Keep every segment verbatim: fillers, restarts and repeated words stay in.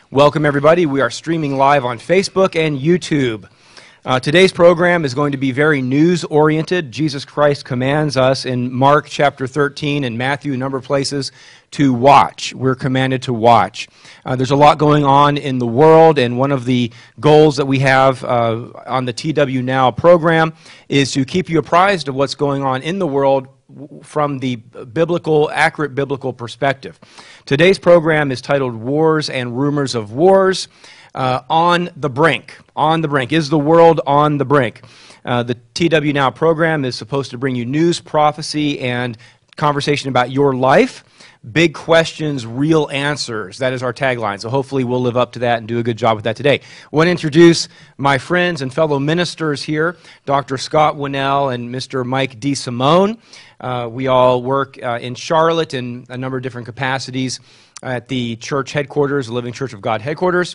Welcome, everybody. We are streaming live on Facebook and YouTube. Uh, today's program is going to be very news-oriented. Jesus Christ commands us in Mark chapter thirteen and Matthew, a number of places, to watch. We're commanded to watch. Uh, there's a lot going on in the world, and one of the goals that we have uh, on the T W Now program is to keep you apprised of what's going on in the world from the biblical, accurate biblical perspective. Today's program is titled Wars and Rumors of Wars. Uh, on the brink. On the brink. Is the world on the brink? Uh, the T W Now program is supposed to bring you news, prophecy, and conversation about your life. Big questions, real answers. That is our tagline. So hopefully we'll live up to that and do a good job with that today. I want to introduce my friends and fellow ministers here, Doctor Scott Winnell and Mister Mike DeSimone. Uh, we all work uh, in Charlotte in a number of different capacities at the church headquarters, the Living Church of God headquarters.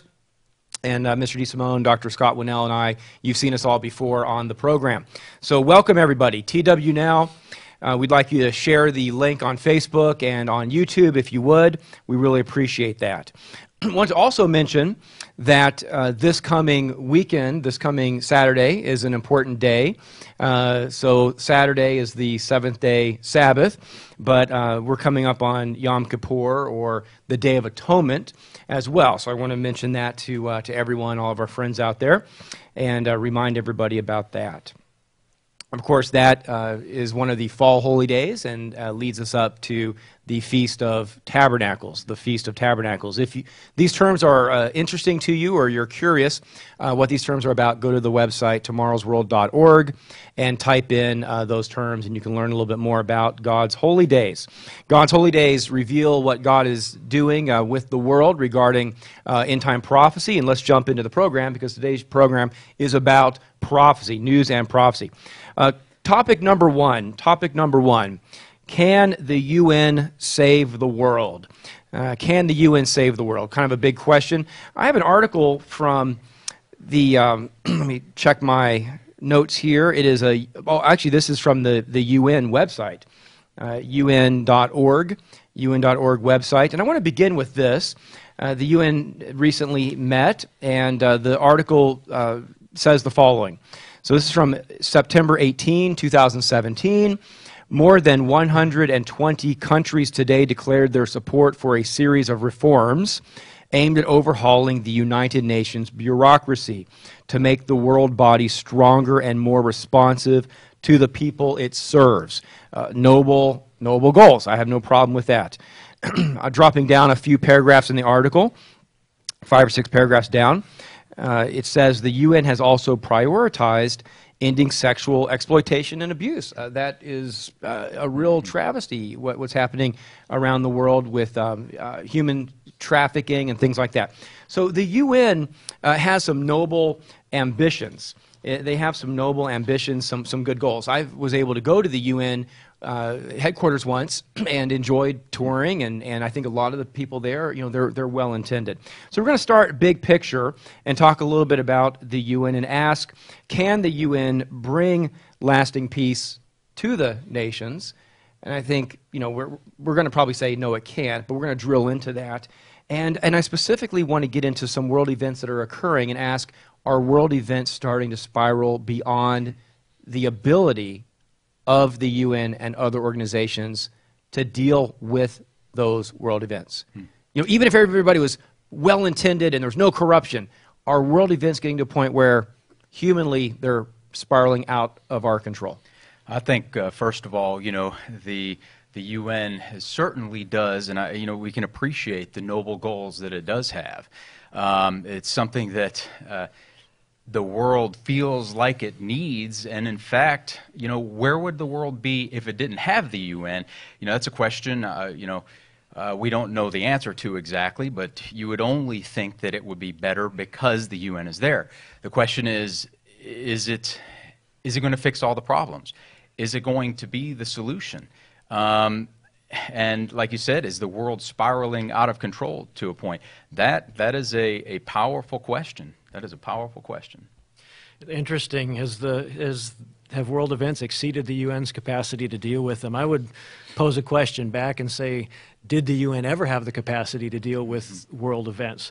And uh, Mister DeSimone, Doctor Scott Winnell, and I, you've seen us all before on the program. So welcome, everybody. T W Now, uh, we'd like you to share the link on Facebook and on YouTube if you would. We really appreciate that. I want to also mention that uh, this coming weekend, this coming Saturday, is an important day. Uh, so Saturday is the seventh day Sabbath, but uh, we're coming up on Yom Kippur, or the Day of Atonement, as well. So I want to mention that to uh, to everyone, all of our friends out there, and uh, remind everybody about that. Of course, that uh, is one of the fall holy days and uh, leads us up to the Feast of Tabernacles, the Feast of Tabernacles. If you, these terms are uh, interesting to you or you're curious uh, what these terms are about, go to the website tomorrows world dot org and type in uh, those terms, and you can learn a little bit more about God's holy days. God's holy days reveal what God is doing uh, with the world regarding uh, end-time prophecy. And let's jump into the program, because today's program is about prophecy, news and prophecy. Uh, topic number one, topic number one, can the U N save the world? Uh, can the U N save the world? Kind of a big question. I have an article from the, um, let me check my notes here. It is a, oh, actually this is from the, the U N website, uh, U N dot org, U N dot org website. And I want to begin with this. Uh, the U N recently met, and uh, the article uh, says the following. So this is from September eighteenth, two thousand seventeen. More than one hundred twenty countries today declared their support for a series of reforms aimed at overhauling the United Nations bureaucracy to make the world body stronger and more responsive to the people it serves. Uh, noble, noble goals. I have no problem with that. I'm dropping down a few paragraphs in the article, five or six paragraphs down. Uh, it says the U N has also prioritized ending sexual exploitation and abuse. Uh, that is uh, a real travesty, what, what's happening around the world with um, uh, human trafficking and things like that. So the U N uh, has some noble ambitions. Uh, they have some noble ambitions, some, some good goals. I was able to go to the U N Uh, headquarters once and enjoyed touring, and, and I think a lot of the people there, you know, they're, they're well intended. So we're going to start big picture and talk a little bit about the U N and ask, can the U N bring lasting peace to the nations? And I think, you know, we're, we're going to probably say, no, it can't, but we're going to drill into that. And, and I specifically want to get into some world events that are occurring and ask, are world events starting to spiral beyond the ability of the U N and other organizations to deal with those world events? Hmm. You know, even if everybody was well-intended and there's no corruption, are world events getting to a point where humanly they're spiraling out of our control? I think, uh, first of all, you know, the the U N certainly does, and I, you know, we can appreciate the noble goals that it does have. Um, it's something that uh, the world feels like it needs, and in fact, you know, where would the world be if it didn't have the U N? You know, that's a question, uh, you know, uh, we don't know the answer to exactly, but you would only think that it would be better because the U N is there. The question is, is it, is it going to fix all the problems? Is it going to be the solution? Um, and like you said, is the world spiraling out of control to a point? That, that is a, a powerful question. That is a powerful question. Interesting. Has the has have world events exceeded the U N's capacity to deal with them? I would pose a question back and say, did the U N ever have the capacity to deal with world events?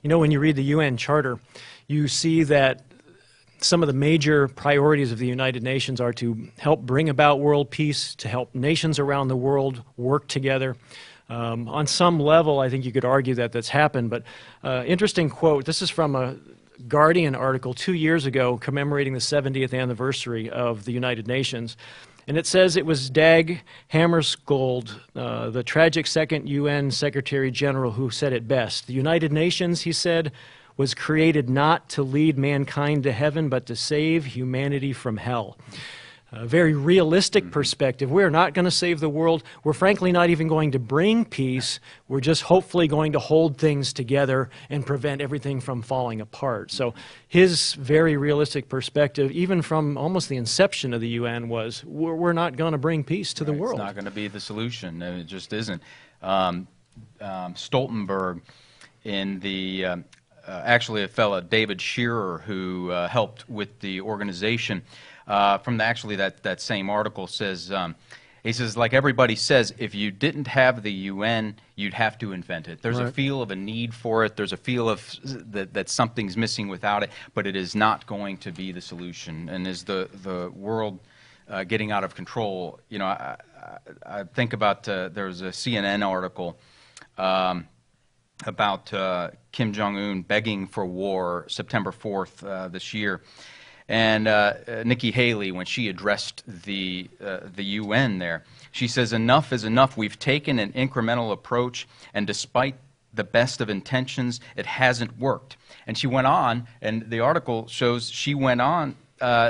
You know, when you read the U N Charter, you see that some of the major priorities of the United Nations are to help bring about world peace, to help nations around the world work together. Um, on some level, I think you could argue that that's happened, but uh, interesting quote. This is from a Guardian article two years ago commemorating the seventieth anniversary of the United Nations. And it says it was Dag Hammarskjöld, uh, the tragic second U N Secretary General, who said it best. The United Nations, he said, was created not to lead mankind to heaven, but to save humanity from hell. A very realistic perspective. We're not going to save the world. We're frankly not even going to bring peace. We're just hopefully going to hold things together and prevent everything from falling apart. So his very realistic perspective, even from almost the inception of the U N, was we're, we're not going to bring peace to Right, the world. It's not going to be the solution, and it just isn't. Um, um, Stoltenberg in the... Um, Uh, actually, a fellow, David Shearer, who uh, helped with the organization, uh, from the, actually that, that same article says, um, he says, like everybody says, if you didn't have the U N, you'd have to invent it. There's Right. a feel of a need for it. There's a feel of that, that something's missing without it, but it is not going to be the solution. And is the, the world uh, getting out of control? You know, I, I, I think about, uh, there was a C N N article um, about uh, Kim Jong-un begging for war September fourth uh, this year. And uh, uh, Nikki Haley, when she addressed the, uh, the U N there, she says, enough is enough. We've taken an incremental approach, and despite the best of intentions, it hasn't worked. And she went on, and the article shows she went on uh,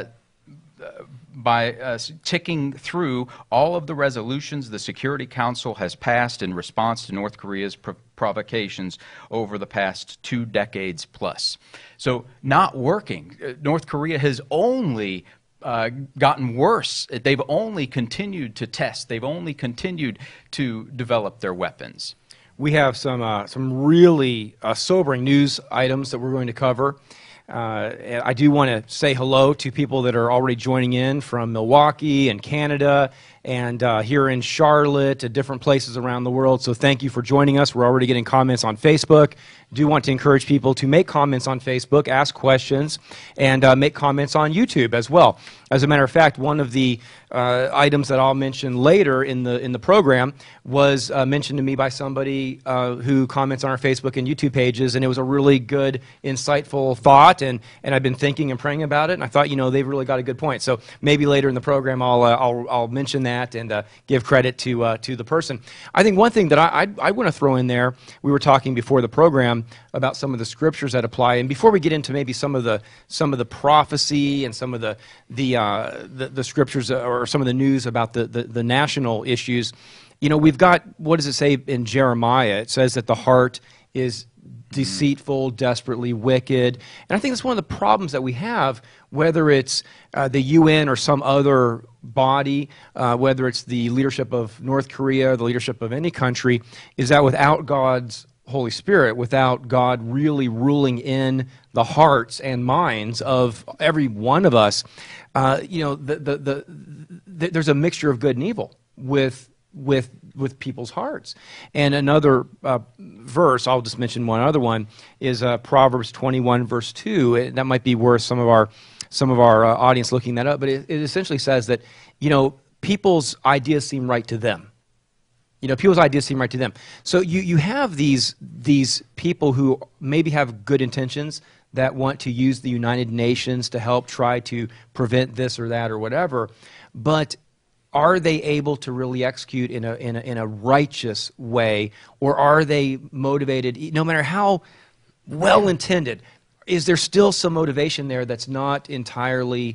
by uh, ticking through all of the resolutions the Security Council has passed in response to North Korea's pro provocations over the past two decades plus. So not working. Uh, North Korea has only uh, gotten worse. They've only continued to test. They've only continued to develop their weapons. We have some, uh, some really uh, sobering news items that we're going to cover. Uh, and I do want to say hello to people that are already joining in from Milwaukee and Canada and uh, here in Charlotte, at different places around the world. So thank you for joining us. We're already getting comments on Facebook. Do want to encourage people to make comments on Facebook, ask questions, and uh, make comments on YouTube as well. As a matter of fact, one of the uh, items that I'll mention later in the in the program was uh, mentioned to me by somebody uh, who comments on our Facebook and YouTube pages, and it was a really good, insightful thought, and and I've been thinking and praying about it, and I thought, you know, they've really got a good point. So maybe later in the program, I'll uh, I'll, I'll mention that and uh, give credit to uh, to the person. I think one thing that I I, I want to throw in there, we were talking before the program about some of the scriptures that apply, and before we get into maybe some of the some of the prophecy and some of the the uh, the, the scriptures or some of the news about the, the the national issues, you know, we've got, what does it say in Jeremiah? It says that the heart is deceitful, desperately wicked, and I think that's one of the problems that we have, whether it's uh, the U N or some other body, uh, whether it's the leadership of North Korea, the leadership of any country, is that without God's Holy Spirit, without God really ruling in the hearts and minds of every one of us, uh, you know, the, the, the, the, there's a mixture of good and evil with with with people's hearts. And another uh, verse, I'll just mention one other one, is uh, Proverbs twenty-one, verse two. That might be worth some of our some of our uh, audience looking that up, but it, it essentially says that, you know, people's ideas seem right to them. You know, people's ideas seem right to them. So you, you have these, these people who maybe have good intentions that want to use the United Nations to help try to prevent this or that or whatever, but are they able to really execute in a, in a, in a righteous way, or are they motivated, no matter how well-intended, is there still some motivation there that's not entirely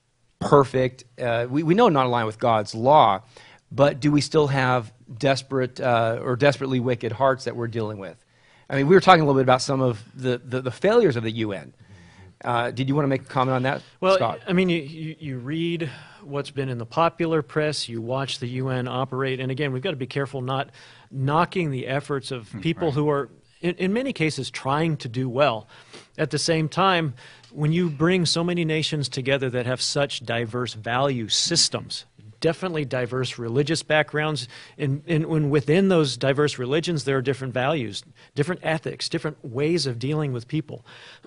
perfect? Uh, we, we know not aligned with God's law, but do we still have desperate uh, or desperately wicked hearts that we're dealing with? I mean, we were talking a little bit about some of the, the, the failures of the U N. Uh, did you want to make a comment on that, well, Scott? I mean, you, you, you read what's been in the popular press, you watch the U N operate, and again, we've got to be careful not knocking the efforts of people right. who are, in, in many cases, trying to do well. At the same time, when you bring so many nations together that have such diverse value systems, definitely diverse religious backgrounds, and, and, and within those diverse religions, there are different values, different ethics, different ways of dealing with people.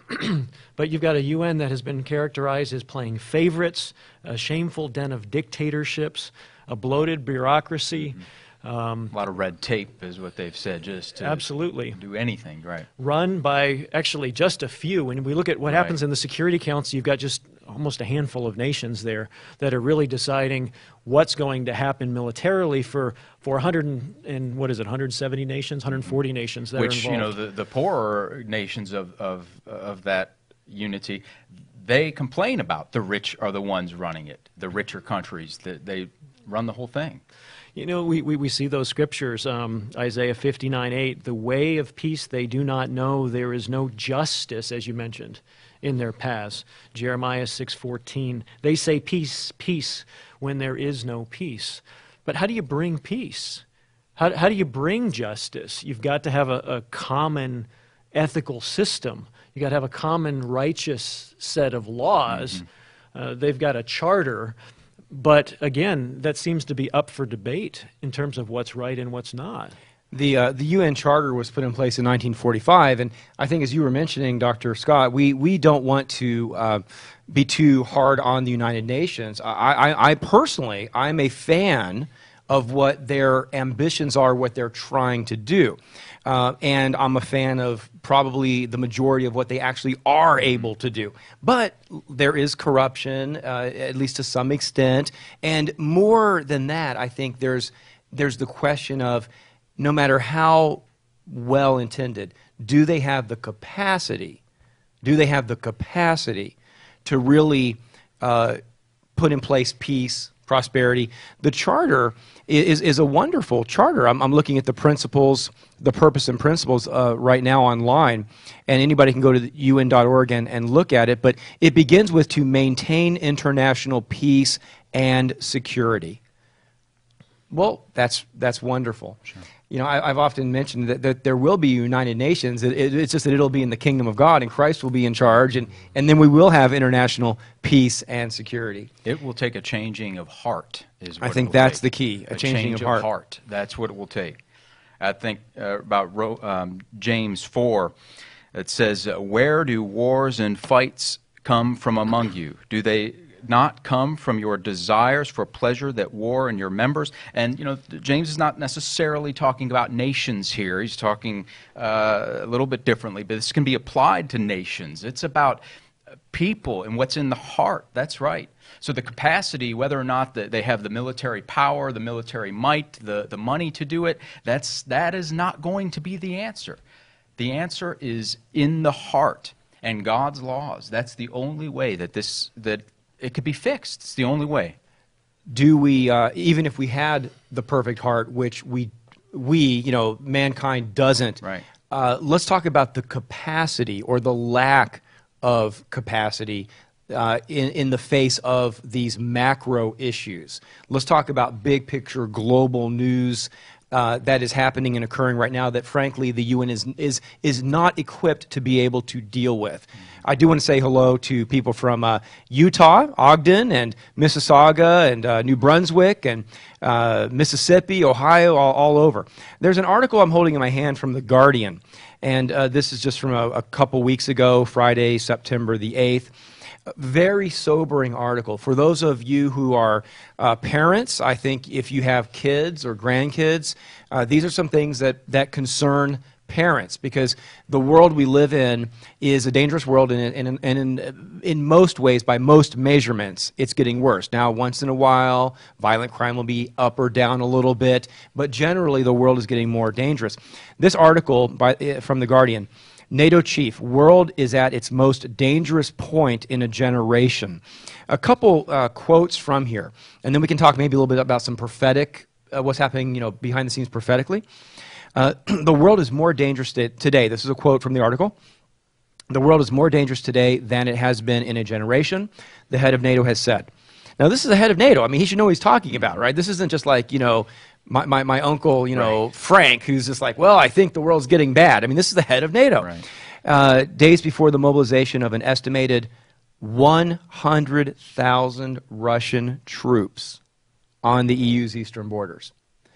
But you've got a U N that has been characterized as playing favorites, a shameful den of dictatorships, a bloated bureaucracy. Mm-hmm. Um, A lot of red tape is what they've said, just to Absolutely. do anything, right? Run by actually just a few. When we look at what Right. happens in the Security Council, you've got just almost a handful of nations there that are really deciding what's going to happen militarily for, for one hundred and, and what is it, one hundred seventy nations, one hundred forty nations that Which, are you involved. know, the, the poorer nations of, of, of that unity, they complain about the rich are the ones running it, the richer countries, that they run the whole thing. You know, we, we, we see those scriptures, um, Isaiah fifty-nine eight, the way of peace they do not know, there is no justice, as you mentioned, in their paths. Jeremiah six fourteen, they say peace, peace, when there is no peace. But how do you bring peace? How, how do you bring justice? You've got to have a, a common ethical system. You've got to have a common righteous set of laws. Mm-hmm. uh, they've got a charter. But again, that seems to be up for debate in terms of what's right and what's not. The, uh, the U N Charter was put in place in nineteen forty-five, and I think as you were mentioning, Doctor Scott, we, we don't want to uh, be too hard on the United Nations. I, I, I personally, I'm a fan of what their ambitions are, what they're trying to do. Uh, and I'm a fan of probably the majority of what they actually are able to do. But there is corruption, uh, at least to some extent. And more than that, I think there's, there's the question of, no matter how well intended, do they have the capacity, do they have the capacity to really uh, put in place peace, prosperity? The Charter is, is a wonderful charter. I'm, I'm looking at the principles, the purpose and principles uh, right now online, and anybody can go to the U N dot org and, and look at it, but it begins with to maintain international peace and security. Well, that's, that's wonderful. Sure. You know, I, I've often mentioned that, that there will be United Nations. It, it, it's just that it'll be in the kingdom of God, and Christ will be in charge, and, and then we will have international peace and security. It will take a changing of heart, is what I it think will that's take. the key, a, a changing change of heart. of heart. That's what it will take. I think uh, about Ro um, James four, it says, uh, where do wars and fights come from among you? Do they not come from your desires for pleasure that war in your members? And, you know, James is not necessarily talking about nations here. He's talking uh, a little bit differently, but this can be applied to nations. It's about people and what's in the heart. That's right. So the capacity, whether or not the, they have the military power, the military might, the, the money to do it, that's, that is not going to be the answer. The answer is in the heart and God's laws. That's the only way that this, that it could be fixed. It's the only way. Do we, uh, even if we had the perfect heart, which we, we you know, mankind doesn't, Right. uh, let's talk about the capacity or the lack of capacity uh, in, in the face of these macro issues. Let's talk about big picture global news uh, that is happening and occurring right now that, frankly, the U N is, is, is not equipped to be able to deal with. I do want to say hello to people from uh, Utah, Ogden, and Mississauga, and uh, New Brunswick, and uh, Mississippi, Ohio, all, all over. There's an article I'm holding in my hand from The Guardian, and uh, this is just from a, a couple weeks ago, Friday, September the eighth. Very sobering article. For those of you who are uh, parents, I think if you have kids or grandkids, uh, these are some things that, that concern parents, because the world we live in is a dangerous world, and in, in, in, in most ways, by most measurements, it's getting worse. Now, once in a while, violent crime will be up or down a little bit, but generally the world is getting more dangerous. This article by, from The Guardian, NATO chief, world is at its most dangerous point in a generation. A couple uh, quotes from here, and then we can talk maybe a little bit about some prophetic, uh, what's happening, you know, behind the scenes prophetically. Uh, the world is more dangerous today. This is a quote from the article. The world is more dangerous today than it has been in a generation, the head of NATO has said. Now, this is the head of NATO. I mean, he should know what he's talking about, right? This isn't just like, you know, my, my, my uncle, you know, right. Frank, who's just like, well, I think the world's getting bad. I mean, this is the head of NATO. Right. Uh, days before the mobilization of an estimated one hundred thousand Russian troops. on the E U's eastern borders.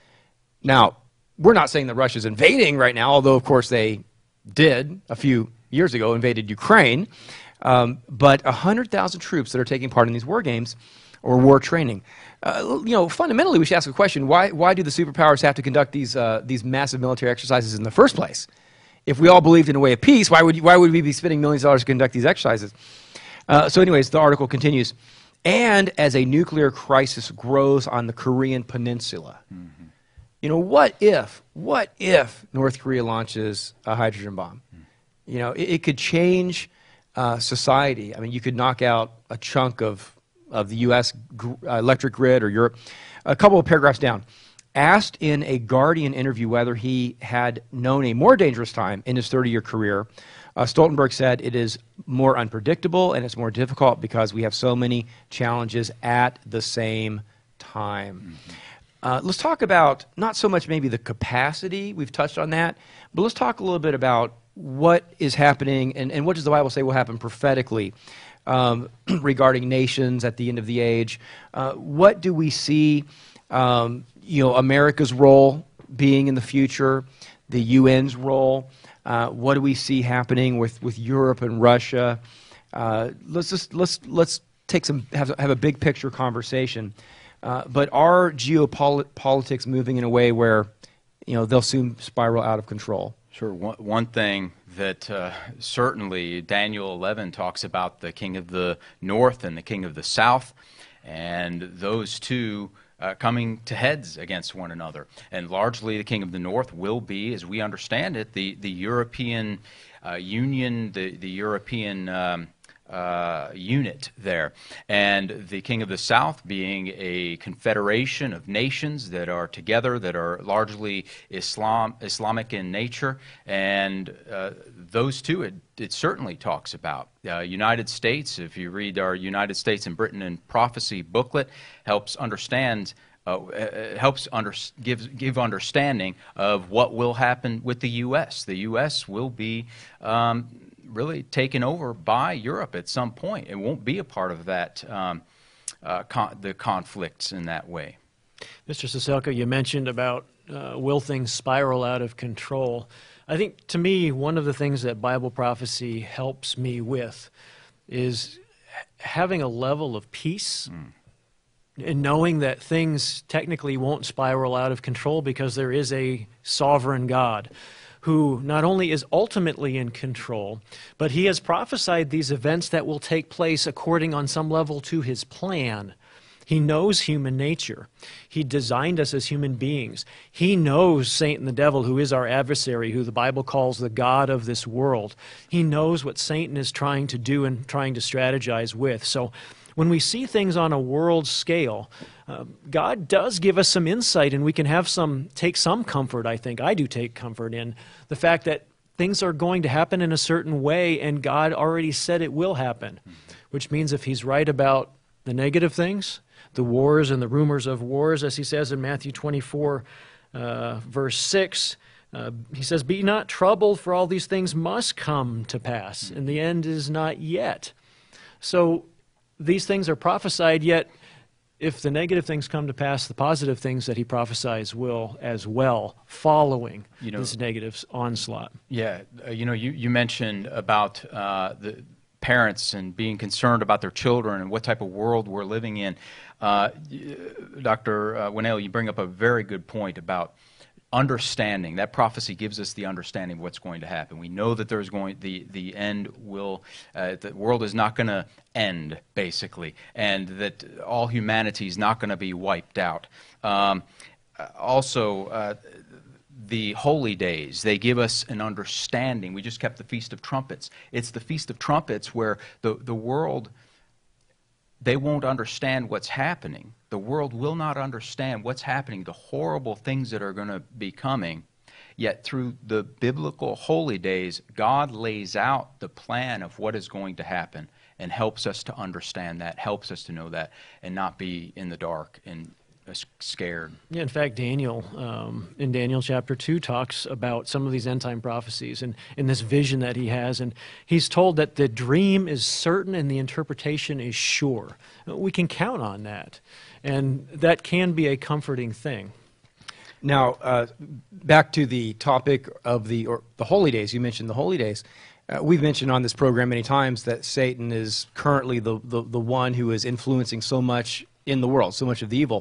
Now, we're not saying that Russia's invading right now, although, of course, they did a few years ago, invaded Ukraine. Um, but one hundred thousand troops that are taking part in these war games or war training. Uh, you know, fundamentally, we should ask a question: Why? Why do the superpowers have to conduct these uh, these massive military exercises in the first place? If we all believed in a way of peace, why would you, why would we be spending millions of dollars to conduct these exercises? Uh, so, anyways, the article continues. And as a nuclear crisis grows on the Korean Peninsula, mm-hmm. you know, what if? What if North Korea launches a hydrogen bomb? Mm-hmm. You know, it, it could change uh, society. I mean, you could knock out a chunk of of the U S gr- uh, electric grid or Europe. A couple of paragraphs down. Asked in a Guardian interview whether he had known a more dangerous time in his thirty-year career, uh, Stoltenberg said it is more unpredictable and it's more difficult because we have so many challenges at the same time. Mm-hmm. Uh, let's talk about not so much maybe the capacity, we've touched on that, but let's talk a little bit about what is happening and, and what does the Bible say will happen prophetically um, regarding nations at the end of the age. Uh, what do we see um, you know, America's role being in the future, the U N's role? Uh, what do we see happening with, with Europe and Russia? Uh, let's just let's let's take some have, have a big picture conversation. Uh, but are geopolitics moving in a way where, you know, they'll soon spiral out of control? Sure. One, one thing that uh, certainly Daniel eleven talks about the king of the north and the king of the south, and those two uh, coming to heads against one another. And largely the king of the north will be, as we understand it, the, the European uh, Union, the, the European um, Uh, unit there, and the king of the south being a confederation of nations that are together, that are largely Islam Islamic in nature, and uh, those two it, it certainly talks about. Uh, United States, if you read our United States and Britain in Prophecy booklet, helps understand Uh, helps under, gives, give understanding of what will happen with the U S. The U S will be um, really taken over by Europe at some point. It won't be a part of that, um, uh, con- the conflicts in that way. Mister Ciesielka, you mentioned about uh, will things spiral out of control. I think, to me, one of the things that Bible prophecy helps me with is having a level of peace mm. and knowing that things technically won't spiral out of control because there is a sovereign God who not only is ultimately in control, but he has prophesied these events that will take place according on some level to his plan. He knows human nature. He designed us as human beings. He knows Satan the devil, who is our adversary, who the Bible calls the god of this world. He knows what Satan is trying to do and trying to strategize with. So when we see things on a world scale, uh, God does give us some insight, and we can have some, take some comfort, I think. I do take comfort in the fact that things are going to happen in a certain way, and God already said it will happen, which means if he's right about the negative things, the wars and the rumors of wars, as he says in Matthew twenty-four, uh, verse six, uh, he says, "Be not troubled, for all these things must come to pass, and the end is not yet." So these things are prophesied, yet if the negative things come to pass, the positive things that he prophesies will as well, following you know, this negative onslaught. Yeah, uh, you know, you, you mentioned about uh, the parents and being concerned about their children and what type of world we're living in. Uh, Doctor Uh, Winnail, you bring up a very good point about understanding. That prophecy gives us the understanding of what's going to happen. We know that there's going the the end will uh, the world is not going to end, basically, and that all humanity is not going to be wiped out. Um, also, uh, the holy days, they give us an understanding. We just kept the Feast of Trumpets. It's the Feast of Trumpets where the the world, they won't understand what's happening. The world will not understand what's happening, the horrible things that are going to be coming. Yet through the biblical holy days, God lays out the plan of what is going to happen and helps us to understand that, helps us to know that, and not be in the dark and uh, scared. Yeah, in fact, Daniel, um, in Daniel chapter two, talks about some of these end-time prophecies and in this vision that he has. And he's told that the dream is certain and the interpretation is sure. We can count on that. And that can be a comforting thing. Now, uh, back to the topic of the, or the holy days. You mentioned the holy days. Uh, we've mentioned on this program many times that Satan is currently the, the, the one who is influencing so much in the world, so much of the evil.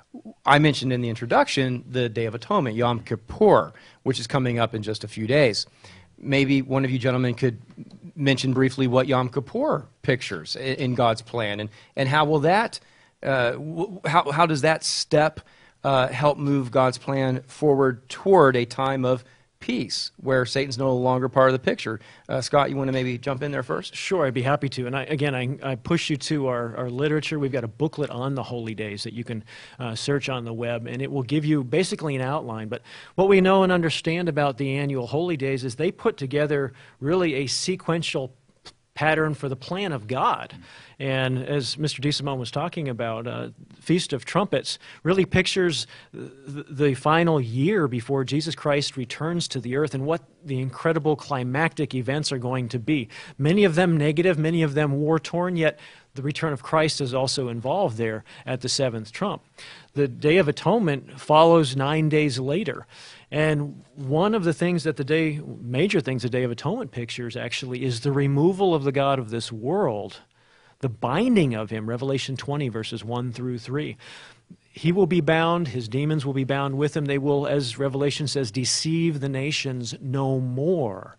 I mentioned in the introduction the Day of Atonement, Yom Kippur, which is coming up in just a few days. Maybe one of you gentlemen could mention briefly what Yom Kippur pictures in, in God's plan, and, and how will that, uh, w- how, how does that step uh, help move God's plan forward toward a time of peace, where Satan's no longer part of the picture? Uh, Scott, you want to maybe jump in there first? Sure, I'd be happy to. And I, again, I, I push you to our, our literature. We've got a booklet on the holy days that you can uh, search on the web, and it will give you basically an outline. But what we know and understand about the annual holy days is they put together really a sequential pattern for the plan of God. And as Mister DeSimone was talking about, uh, Feast of Trumpets really pictures the, the final year before Jesus Christ returns to the earth and what the incredible climactic events are going to be. Many of them negative, many of them war-torn, yet the return of Christ is also involved there at the seventh trump. The Day of Atonement follows nine days later. And one of the things that the day, major things the Day of Atonement pictures actually is the removal of the God of this world, the binding of him, Revelation twenty, verses one through three. He will be bound, his demons will be bound with him. They will, as Revelation says, deceive the nations no more.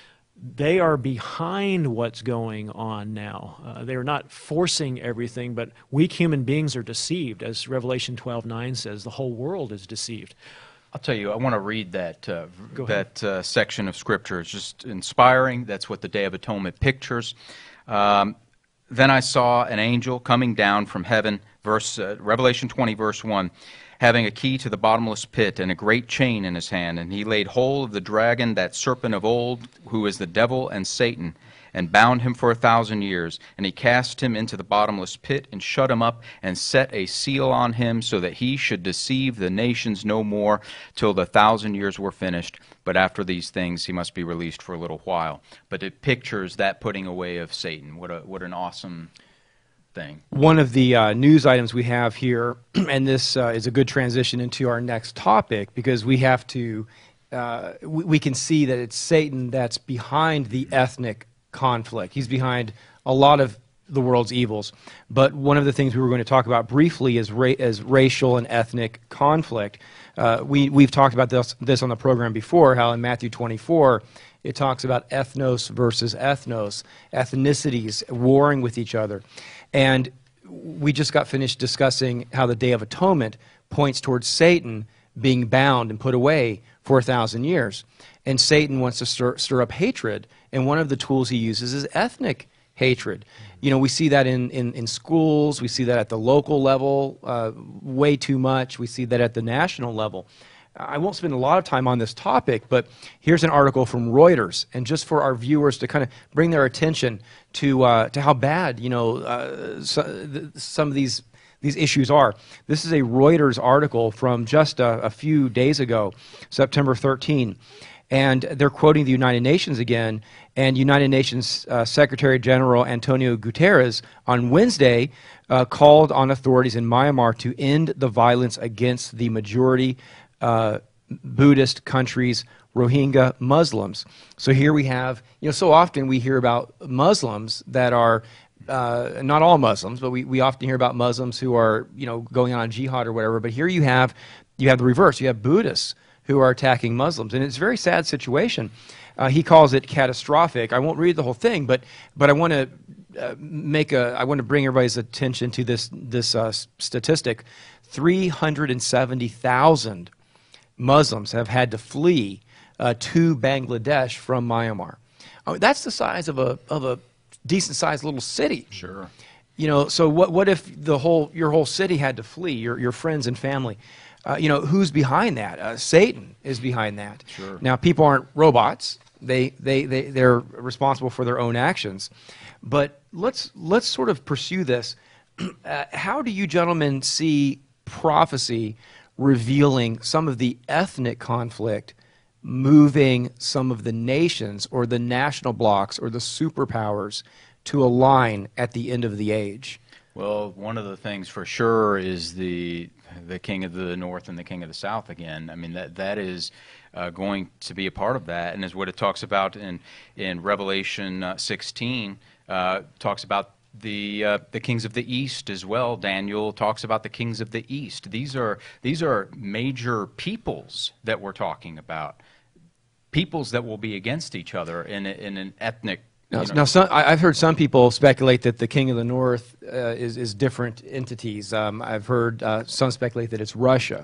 They are behind what's going on now. Uh, they are not forcing everything, but weak human beings are deceived. As Revelation twelve nine says, the whole world is deceived. I'll tell you, I want to read that uh, Go ahead. that uh, section of Scripture. It's just inspiring. That's what the Day of Atonement pictures. Um, then I saw an angel coming down from heaven, verse uh, Revelation twenty, verse one, having a key to the bottomless pit and a great chain in his hand. And he laid hold of the dragon, that serpent of old, who is the devil and Satan, and bound him for a thousand years. And he cast him into the bottomless pit and shut him up and set a seal on him, so that he should deceive the nations no more till the thousand years were finished. But after these things he must be released for a little while. But it pictures that putting away of Satan. What a what an awesome thing. One of the uh, news items we have here, and this uh, is a good transition into our next topic, because we have to, uh, we, we can see that it's Satan that's behind the ethnic conflict. He's behind a lot of the world's evils. But one of the things we were going to talk about briefly is, ra- is racial and ethnic conflict. Uh, we, we've talked about this, this on the program before, how in Matthew twenty-four, it talks about ethnos versus ethnos, ethnicities warring with each other. And we just got finished discussing how the Day of Atonement points towards Satan being bound and put away for a thousand years. And Satan wants to stir, stir up hatred, and one of the tools he uses is ethnic hatred. You know, we see that in, in, in schools, we see that at the local level uh, way too much, we see that at the national level. I won't spend a lot of time on this topic, but here's an article from Reuters, and just for our viewers to kind of bring their attention to uh, to how bad, you know, uh, so, th- some of these these issues are. This is a Reuters article from just a, a few days ago, September thirteenth, and they're quoting the United Nations again, and United Nations uh, Secretary General Antonio Guterres on Wednesday uh, called on authorities in Myanmar to end the violence against the majority Uh, Buddhist countries, Rohingya Muslims. So here we have, you know, so often we hear about Muslims that are, uh, not all Muslims, but we, we often hear about Muslims who are, you know, going on jihad or whatever. But here you have, you have the reverse. You have Buddhists who are attacking Muslims. And it's a very sad situation. Uh, he calls it catastrophic. I won't read the whole thing, but, but I want to uh, make a, I want to bring everybody's attention to this, this uh, statistic. three hundred seventy thousand Muslims have had to flee uh, to Bangladesh from Myanmar. I mean, that's the size of a of a decent-sized little city. Sure. You know, so what what if the whole your whole city had to flee, your your friends and family? Uh, you know, who's behind that? Uh, Satan is behind that. Sure. Now, people aren't robots. They they they they're responsible for their own actions. But let's let's sort of pursue this. Uh, how do you gentlemen see prophecy revealing some of the ethnic conflict moving some of the nations or the national blocs or the superpowers to align at the end of the age? Well, one of the things for sure is the the king of the north and the king of the south again. I mean, that that is uh, going to be a part of that, and is what it talks about in in Revelation uh, sixteen. Uh, talks about the uh, the kings of the east as well. Daniel talks about the kings of the east. These are these are major peoples that we're talking about. Peoples that will be against each other in a, in an ethnic. Now, you know, now some, I, I've heard some people speculate that the king of the north uh, is, is different entities. Um, I've heard uh, some speculate that it's Russia.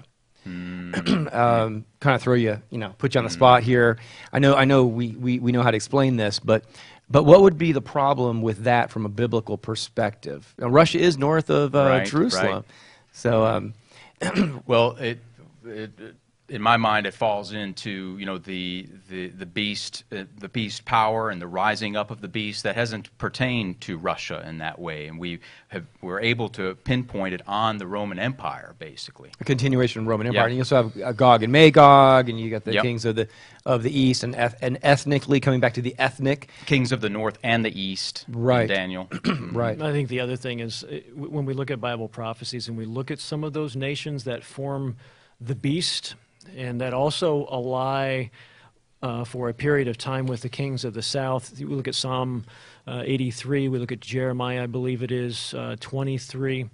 Mm. um, kind of throw you, you know, put you on the mm. spot here. I know, I know, we, we, we know how to explain this, but but what would be the problem with that from a biblical perspective? Now, Russia is north of uh, right, Jerusalem, right. so um, well, it. it, it in my mind, it falls into, you know, the the the beast, uh, the beast power and the rising up of the beast. That hasn't pertained to Russia in that way, and we have we're able to pinpoint it on the Roman Empire, basically. A continuation of the Roman Empire. Yep. And you also have uh, Gog and Magog, and you got the Yep. kings of the of the east, and eth- and ethnically coming back to the ethnic. Kings of the north and the east. Right. Daniel. Right. I think the other thing is uh, w- when we look at Bible prophecies and we look at some of those nations that form the beast, and that also ally uh, for a period of time with the kings of the south. We look at Psalm uh, eighty-three, we look at Jeremiah, I believe it is, uh, twenty-three.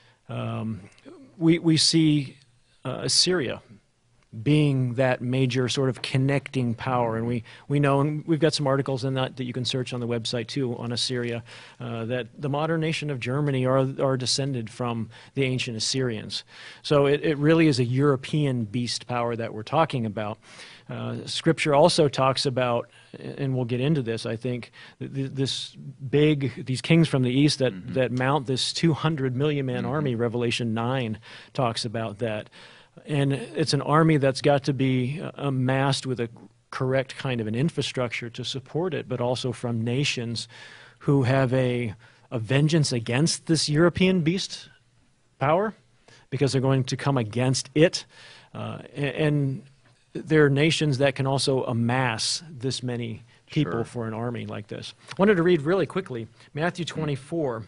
Um, we, we see uh, Assyria being that major sort of connecting power. And we, we know, and we've got some articles in that that you can search on the website too, on Assyria, uh, that the modern nation of Germany are, are descended from the ancient Assyrians. So it, it really is a European beast power that we're talking about. Uh, Scripture also talks about, and we'll get into this, I think, th- this big, these kings from the east that, mm-hmm. that mount this two hundred million man mm-hmm. army. Revelation nine talks about that. And it's an army that's got to be amassed with a correct kind of an infrastructure to support it, but also from nations who have a, a vengeance against this European beast power, because they're going to come against it. Uh, and, and there are nations that can also amass this many people Sure. for an army like this. I wanted to read really quickly Matthew twenty-four.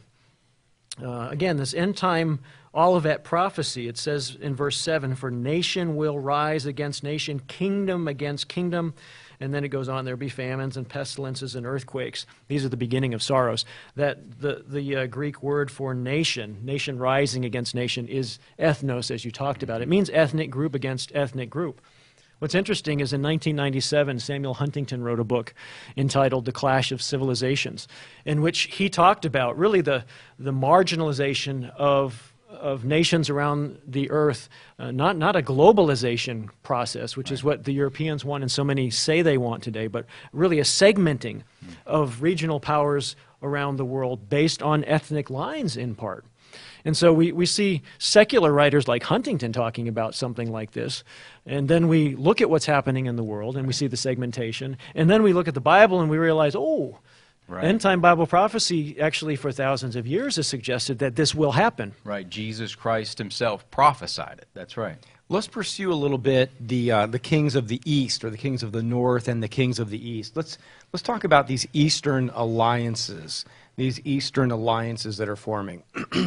Uh, again, this end time Olivet prophecy, it says in verse seven, for nation will rise against nation, kingdom against kingdom. And then it goes on, there'll be famines and pestilences and earthquakes. These are the beginning of sorrows. That the, the uh, Greek word for nation, nation rising against nation, is ethnos, as you talked about. It means ethnic group against ethnic group. What's interesting is in nineteen ninety-seven, Samuel Huntington wrote a book entitled The Clash of Civilizations, in which he talked about really the, the marginalization of of nations around the earth, uh, not, not a globalization process, which right. is what the Europeans want and so many say they want today, but really a segmenting mm. of regional powers around the world based on ethnic lines in part. And so we, we see secular writers like Huntington talking about something like this, and then we look at what's happening in the world and we see the segmentation, and then we look at the Bible and we realize, oh, Right. End-time Bible prophecy actually for thousands of years has suggested that this will happen. Right. Jesus Christ himself prophesied it. That's right. Let's pursue a little bit the uh, the kings of the east, or the kings of the north and the kings of the east. Let's let's talk about these eastern alliances, these eastern alliances that are forming.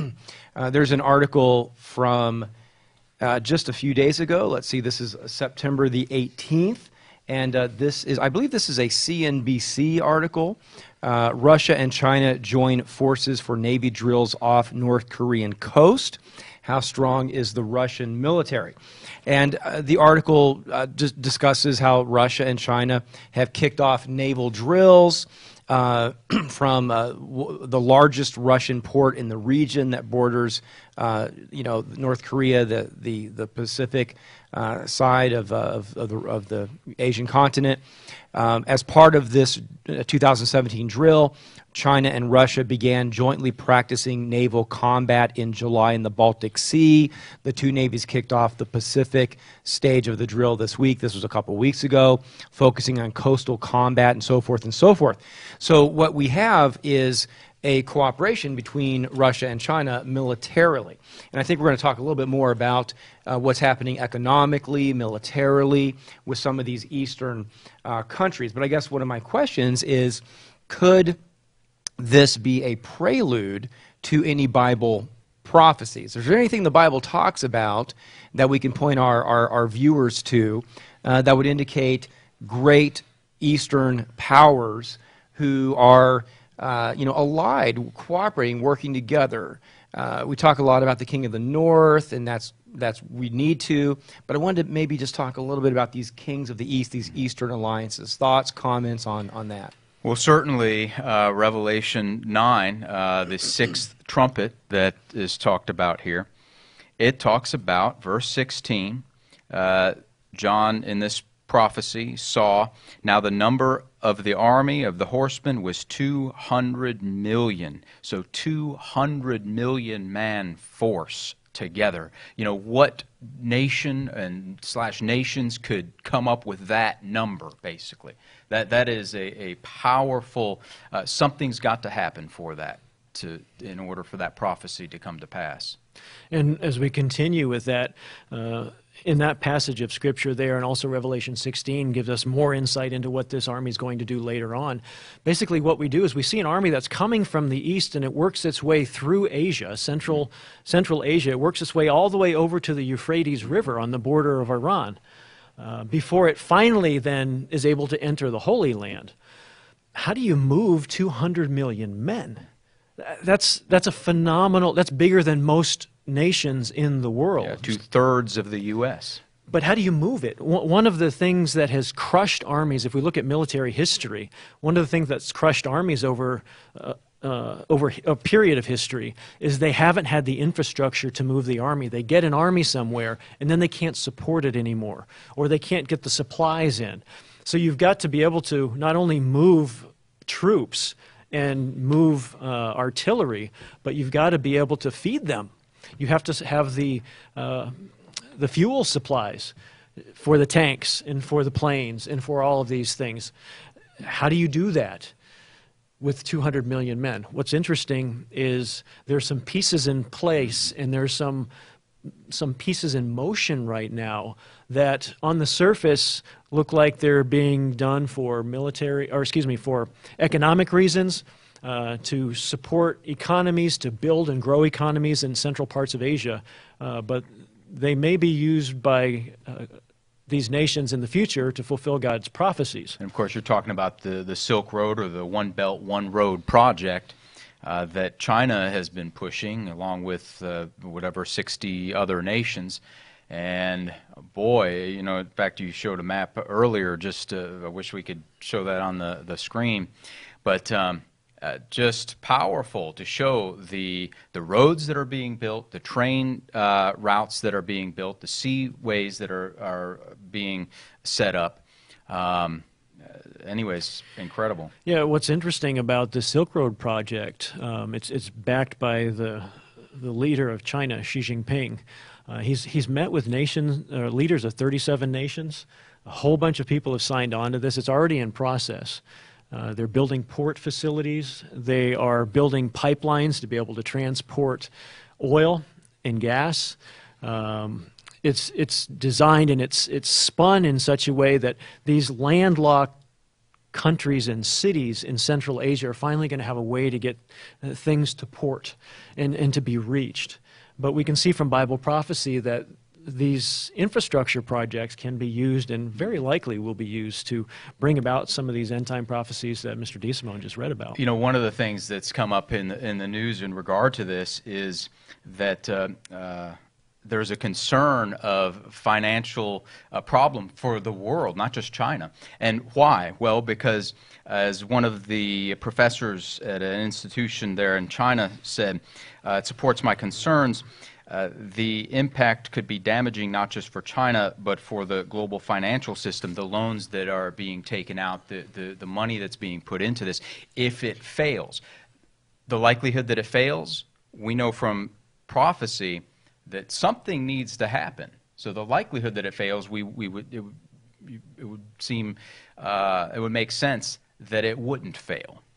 uh, there's an article from uh, just a few days ago. Let's see, this is September the eighteenth. And uh, this is, I believe this is a C N B C article. Uh, Russia and China join forces for Navy drills off North Korean coast. How strong is the Russian military? And uh, the article uh, just discusses how Russia and China have kicked off naval drills uh, from uh, w- the largest Russian port in the region that borders, uh, you know, North Korea, the the, the Pacific uh, side of, uh, of, of, the, of the Asian continent. Um, as part of this uh, two thousand seventeen drill, China and Russia began jointly practicing naval combat in July in the Baltic Sea. The two navies kicked off the Pacific stage of the drill this week. This was a couple weeks ago, focusing on coastal combat and so forth and so forth. So what we have is a cooperation between Russia and China militarily. And I think we're going to talk a little bit more about uh, what's happening economically, militarily, with some of these Eastern uh, countries. But I guess one of my questions is, could this be a prelude to any Bible prophecies? Is there anything the Bible talks about that we can point our, our, our viewers to uh, that would indicate great Eastern powers who are uh, you know, allied, cooperating, working together? Uh, we talk a lot about the King of the North, and that's, that's we need to, but I wanted to maybe just talk a little bit about these kings of the East, these Eastern alliances. Thoughts, comments on, on that? Well, certainly, uh, Revelation nine, uh, the sixth trumpet that is talked about here, it talks about, verse sixteen, uh, John in this prophecy saw, now the number of the army of the horsemen was two hundred million. So two hundred million man force together. You know, what nation and slash nations could come up with that number, basically? That that is a, a powerful, uh, something's got to happen for that, to in order for that prophecy to come to pass. And as we continue with that, uh, in that passage of Scripture there, and also Revelation sixteen gives us more insight into what this army is going to do later on. Basically what we do is we see an army that's coming from the east, and it works its way through Asia, central, central Asia. It works its way all the way over to the Euphrates River on the border of Iran, uh, before it finally then is able to enter the Holy Land. How do you move two hundred million men? That's, that's a phenomenal, that's bigger than most nations in the world. Yeah, two-thirds of the U S But how do you move it? One of the things that has crushed armies, if we look at military history, one of the things that's crushed armies over, uh, uh, over a period of history is they haven't had the infrastructure to move the army. They get an army somewhere, and then they can't support it anymore, or they can't get the supplies in. So you've got to be able to not only move troops and move uh, artillery, but you've got to be able to feed them. You have to have the, uh, the fuel supplies for the tanks and for the planes and for all of these things. How do you do that with two hundred million men? What's interesting is there's some pieces in place, and there's some, some pieces in motion right now that on the surface look like they're being done for military, or excuse me, for economic reasons, uh, to support economies, to build and grow economies in central parts of Asia, uh, but they may be used by uh, these nations in the future to fulfill God's prophecies. And of course, you're talking about the, the Silk Road, or the One Belt, One Road project uh, that China has been pushing, along with uh, whatever sixty other nations. And boy, you know, in fact, you showed a map earlier. Just uh, I wish we could show that on the, the screen. But um, uh, just powerful to show the, the roads that are being built, the train uh, routes that are being built, the seaways that are, are being set up. Um, anyways, incredible. Yeah, what's interesting about the Silk Road project, um, it's, it's backed by the, the leader of China, Xi Jinping. Uh, he's, he's met with nations, uh, leaders of thirty-seven nations. A whole bunch of people have signed on to this. It's already in process. Uh, they're building port facilities. They are building pipelines to be able to transport oil and gas. Um, it's, it's designed and it's, it's spun in such a way that these landlocked countries and cities in Central Asia are finally going to have a way to get uh, things to port and, and to be reached. But we can see from Bible prophecy that these infrastructure projects can be used, and very likely will be used, to bring about some of these end-time prophecies that Mister DeSimone just read about. You know, one of the things that's come up in the, in the news in regard to this is that uh, uh, there's a concern of financial uh, problem for the world, not just China. And why? Well, because as one of the professors at an institution there in China said, uh, it supports my concerns. Uh, the impact could be damaging not just for China, but for the global financial system, the loans that are being taken out, the, the, the money that's being put into this, if it fails. The likelihood that it fails, we know from prophecy that something needs to happen. So the likelihood that it fails, we, we would, it, would, it would seem, uh, it would make sense that it wouldn't fail.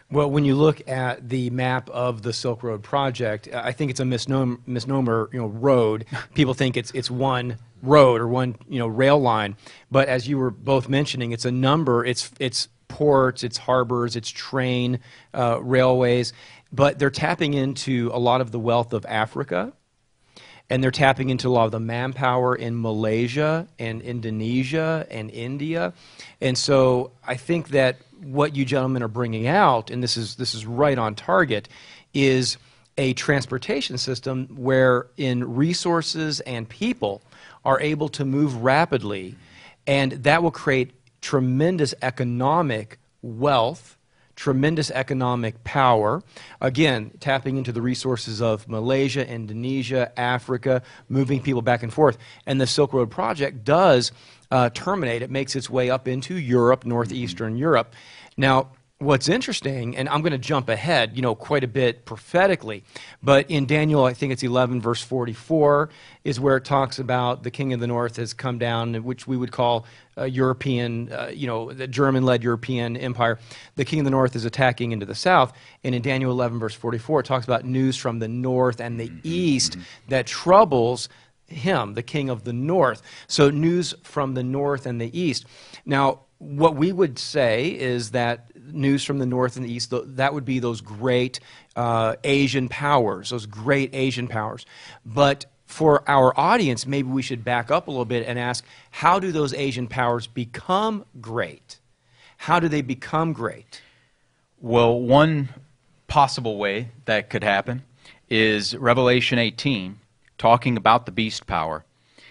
Well, when you look at the map of the Silk Road project, I think it's a misnomer, misnomer you know, road. People think it's it's one road or one you know rail line, but as you were both mentioning, it's a number. It's it's ports, it's harbors, it's train uh, railways, but they're tapping into a lot of the wealth of Africa, and they're tapping into a lot of the manpower in Malaysia and Indonesia and India, and so I think that what you gentlemen are bringing out, and this is this is right on target, is a transportation system wherein resources and people are able to move rapidly, and that will create tremendous economic wealth, tremendous economic power. Again, tapping into the resources of Malaysia, Indonesia, Africa, moving people back and forth. And the Silk Road project does uh, terminate. It makes its way up into Europe, northeastern mm-hmm. Europe. Now, what's interesting, and I'm going to jump ahead, you know, quite a bit prophetically, but in Daniel, I think it's eleven, verse forty-four, is where it talks about the king of the north has come down, which we would call a European, uh, you know, the German-led European empire. The king of the north is attacking into the south, and in Daniel eleven, verse forty-four, it talks about news from the north and the east that troubles him, the king of the north. So news from the north and the east. Now, what we would say is that news from the north and the east, that would be those great uh, Asian powers, those great Asian powers. But for our audience, maybe we should back up a little bit and ask, how do those Asian powers become great? How do they become great? Well, one possible way that could happen is Revelation eighteen, talking about the beast power,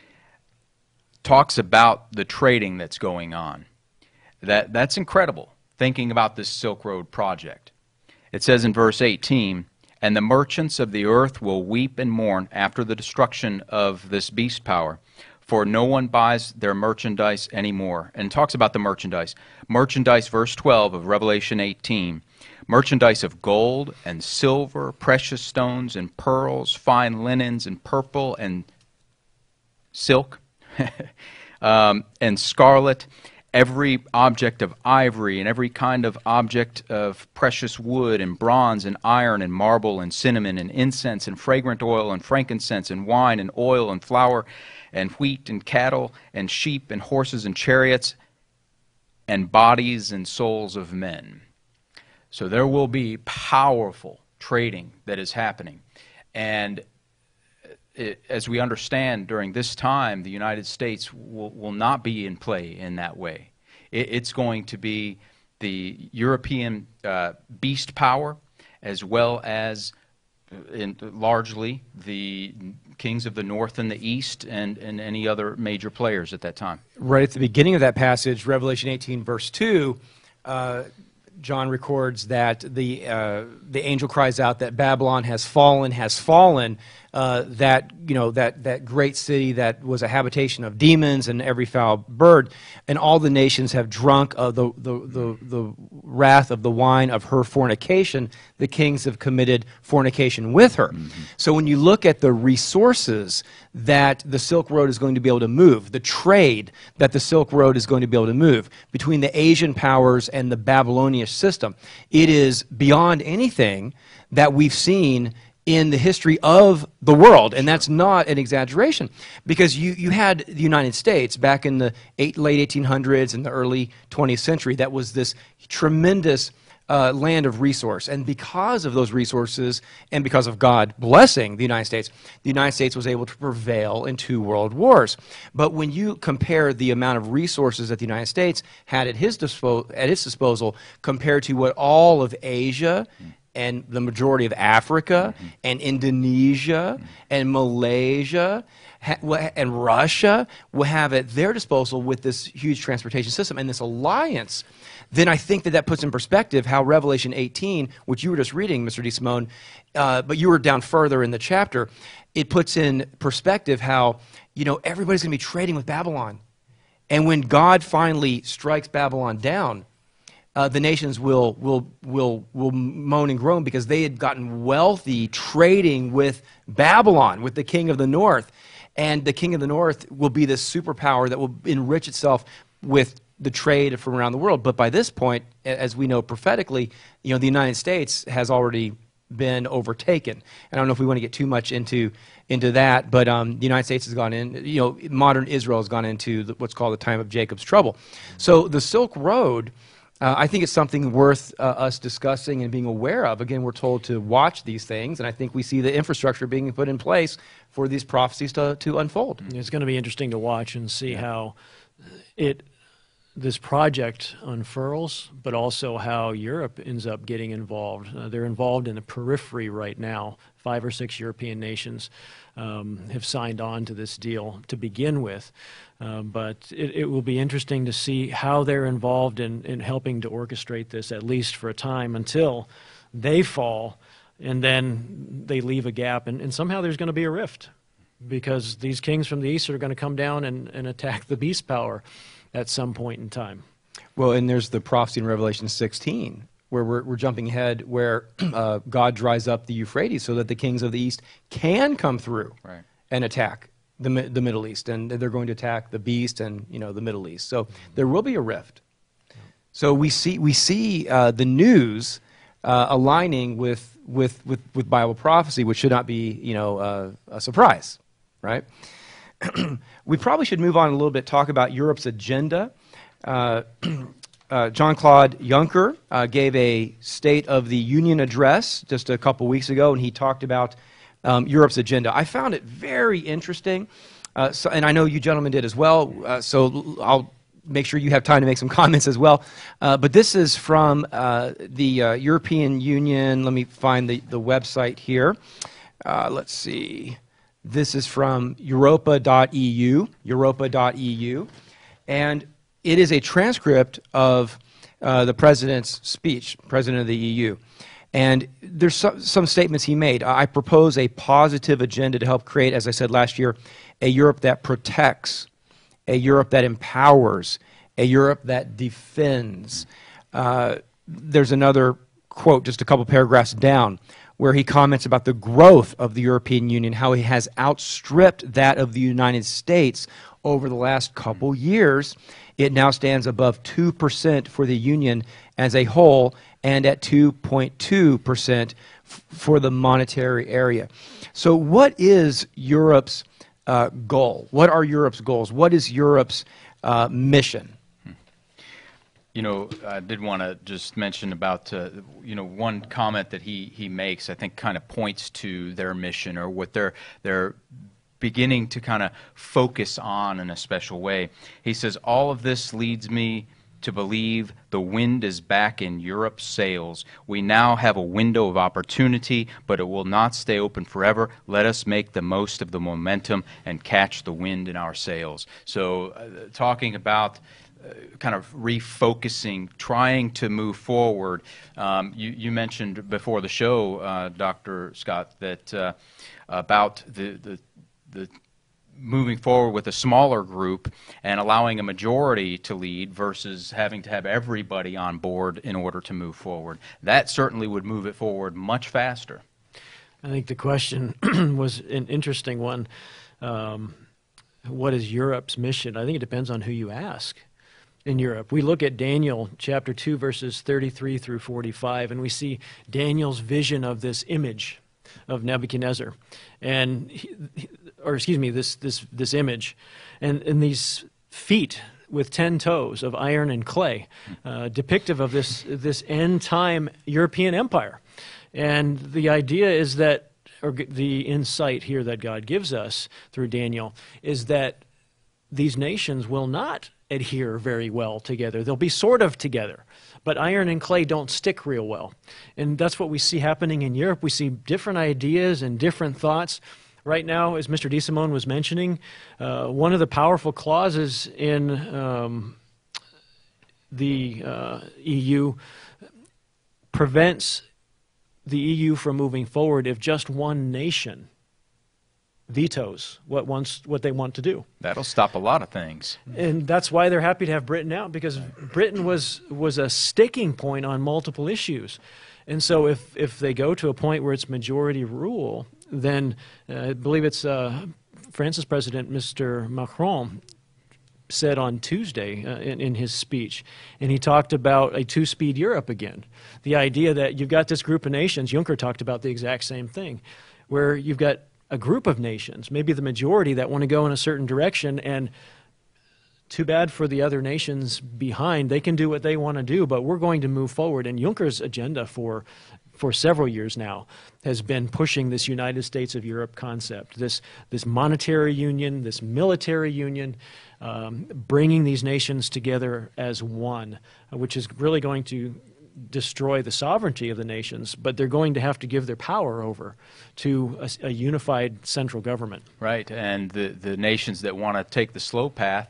talks about the trading that's going on. That, that's incredible, thinking about this Silk Road project. It says in verse eighteen, "And the merchants of the earth will weep and mourn after the destruction of this beast power, for no one buys their merchandise anymore." And it talks about the merchandise. Merchandise, verse twelve of Revelation eighteen, "Merchandise of gold and silver, precious stones and pearls, fine linens and purple and silk, um, and scarlet, every object of ivory and every kind of object of precious wood and bronze and iron and marble and cinnamon and incense and fragrant oil and frankincense and wine and oil and flour and wheat and cattle and sheep and horses and chariots and bodies and souls of men." So there will be powerful trading that is happening. And it, as we understand, during this time, the United States will, will not be in play in that way. It, it's going to be the European uh, beast power, as well as in, largely the kings of the north and the east, and, and any other major players at that time. Right at the beginning of that passage, Revelation eighteen, verse two, uh, John records that the uh, the angel cries out that Babylon has fallen, has fallen. Uh, that you know that that great city that was a habitation of demons and every foul bird, and all the nations have drunk of the the the, the wrath of the wine of her fornication. The kings have committed fornication with her. Mm-hmm. So when you look at the resources that the Silk Road is going to be able to move, the trade that the Silk Road is going to be able to move between the Asian powers and the Babylonian system, it is beyond anything that we've seen in the history of the world, and that's not an exaggeration, because you, you had the United States back in the eight, late eighteen hundreds and the early twentieth century that was this tremendous uh, land of resource, and because of those resources and because of God blessing the United States, the United States was able to prevail in two world wars. But when you compare the amount of resources that the United States had at, his dispo- at its disposal compared to what all of Asia and the majority of Africa, mm-hmm. and Indonesia, mm-hmm. and Malaysia, ha- and Russia will have at their disposal with this huge transportation system and this alliance, then I think that that puts in perspective how Revelation eighteen, which you were just reading, Mister DeSimone, uh, but you were down further in the chapter, it puts in perspective how, you know, everybody's going to be trading with Babylon. And when God finally strikes Babylon down, Uh, the nations will, will, will, will moan and groan because they had gotten wealthy trading with Babylon, with the king of the north. And the king of the north will be this superpower that will enrich itself with the trade from around the world. But by this point, a- as we know prophetically, you know, the United States has already been overtaken. And I don't know if we want to get too much into into that, but um, the United States has gone in, you know, modern Israel has gone into the, what's called the time of Jacob's trouble. So the Silk Road, uh, I think it's something worth uh, us discussing and being aware of. Again, we're told to watch these things, and I think we see the infrastructure being put in place for these prophecies to, to unfold. It's going to be interesting to watch and see how it this project unfurls, but also how Europe ends up getting involved. Uh, they're involved in the periphery right now. Five or six European nations um, have signed on to this deal to begin with. Um, but it, it will be interesting to see how they're involved in, in helping to orchestrate this, at least for a time, until they fall and then they leave a gap. And, and somehow there's going to be a rift, because these kings from the east are going to come down and, and attack the beast power at some point in time. Well, and there's the prophecy in Revelation sixteen, where we're, we're jumping ahead, where uh, God dries up the Euphrates so that the kings of the east can come through Right. and attack the, Mi- the Middle East. And they're going to attack the beast and, you know, the Middle East. So there will be a rift. So we see, we see uh, the news uh, aligning with, with, with, with Bible prophecy, which should not be, you know, uh, a surprise, right? We probably should move on a little bit, talk about Europe's agenda. Uh, uh, Jean-Claude Juncker uh, gave a State of the Union address just a couple weeks ago, and he talked about um, Europe's agenda. I found it very interesting, uh, so, and I know you gentlemen did as well, uh, so I'll make sure you have time to make some comments as well. Uh, but this is from uh, the uh, European Union. Let me find the, the website here. Uh, let's see. This is from Europa dot E U, Europa dot E U, and it is a transcript of uh, the president's speech, president of the E U. And there's some, some statements he made. I propose a positive agenda to help create, as I said last year, a Europe that protects, a Europe that empowers, a Europe that defends. Uh, there's another quote just a couple paragraphs down, where he comments about the growth of the European Union, how it has outstripped that of the United States over the last couple years. It now stands above two percent for the Union as a whole and at two point two percent for the monetary area. So what is Europe's uh, goal? What are Europe's goals? What is Europe's uh, mission? You know, I did want to just mention about, uh, you know, one comment that he, he makes, I think kind of points to their mission, or what they're, they're beginning to kind of focus on in a special way. He says, all of this leads me to believe the wind is back in Europe's sails. We now have a window of opportunity, but it will not stay open forever. Let us make the most of the momentum and catch the wind in our sails. So uh, talking about Uh, kind of refocusing, trying to move forward. Um, you, you mentioned before the show, uh, Doctor Scott, that uh, about the, the, the moving forward with a smaller group and allowing a majority to lead versus having to have everybody on board in order to move forward. That certainly would move it forward much faster. I think the question was an interesting one. Um, what is Europe's mission? I think it depends on who you ask. In Europe, we look at Daniel chapter two, verses thirty-three through forty-five, and we see Daniel's vision of this image of Nebuchadnezzar, and he, or excuse me, this this this image, and and these feet with ten toes of iron and clay, uh, depictive of this this end time European empire, and the idea is that, or the insight here that God gives us through Daniel is that these nations will not adhere very well together. They'll be sort of together, but iron and clay don't stick real well. And that's what we see happening in Europe. We see different ideas and different thoughts. Right now, as Mister DeSimone was mentioning, uh, one of the powerful clauses in um, the uh, E U prevents the E U from moving forward if just one nation vetoes what wants what they want to do. That'll stop a lot of things. And that's why they're happy to have Britain out, because Britain was was a sticking point on multiple issues. And so if if they go to a point where it's majority rule, then uh, I believe it's uh, France's president, Mister Macron, said on Tuesday uh, in, in his speech, and he talked about a two-speed Europe again. The idea that you've got this group of nations, Juncker talked about the exact same thing, where you've got a group of nations, maybe the majority, that want to go in a certain direction, and too bad for the other nations behind. They can do what they want to do, but we're going to move forward. And Juncker's agenda for for several years now has been pushing this United States of Europe concept, this, this monetary union, this military union, um, bringing these nations together as one, uh, which is really going to destroy the sovereignty of the nations, but they're going to have to give their power over to a, a unified central government. Right, and the, the nations that want to take the slow path,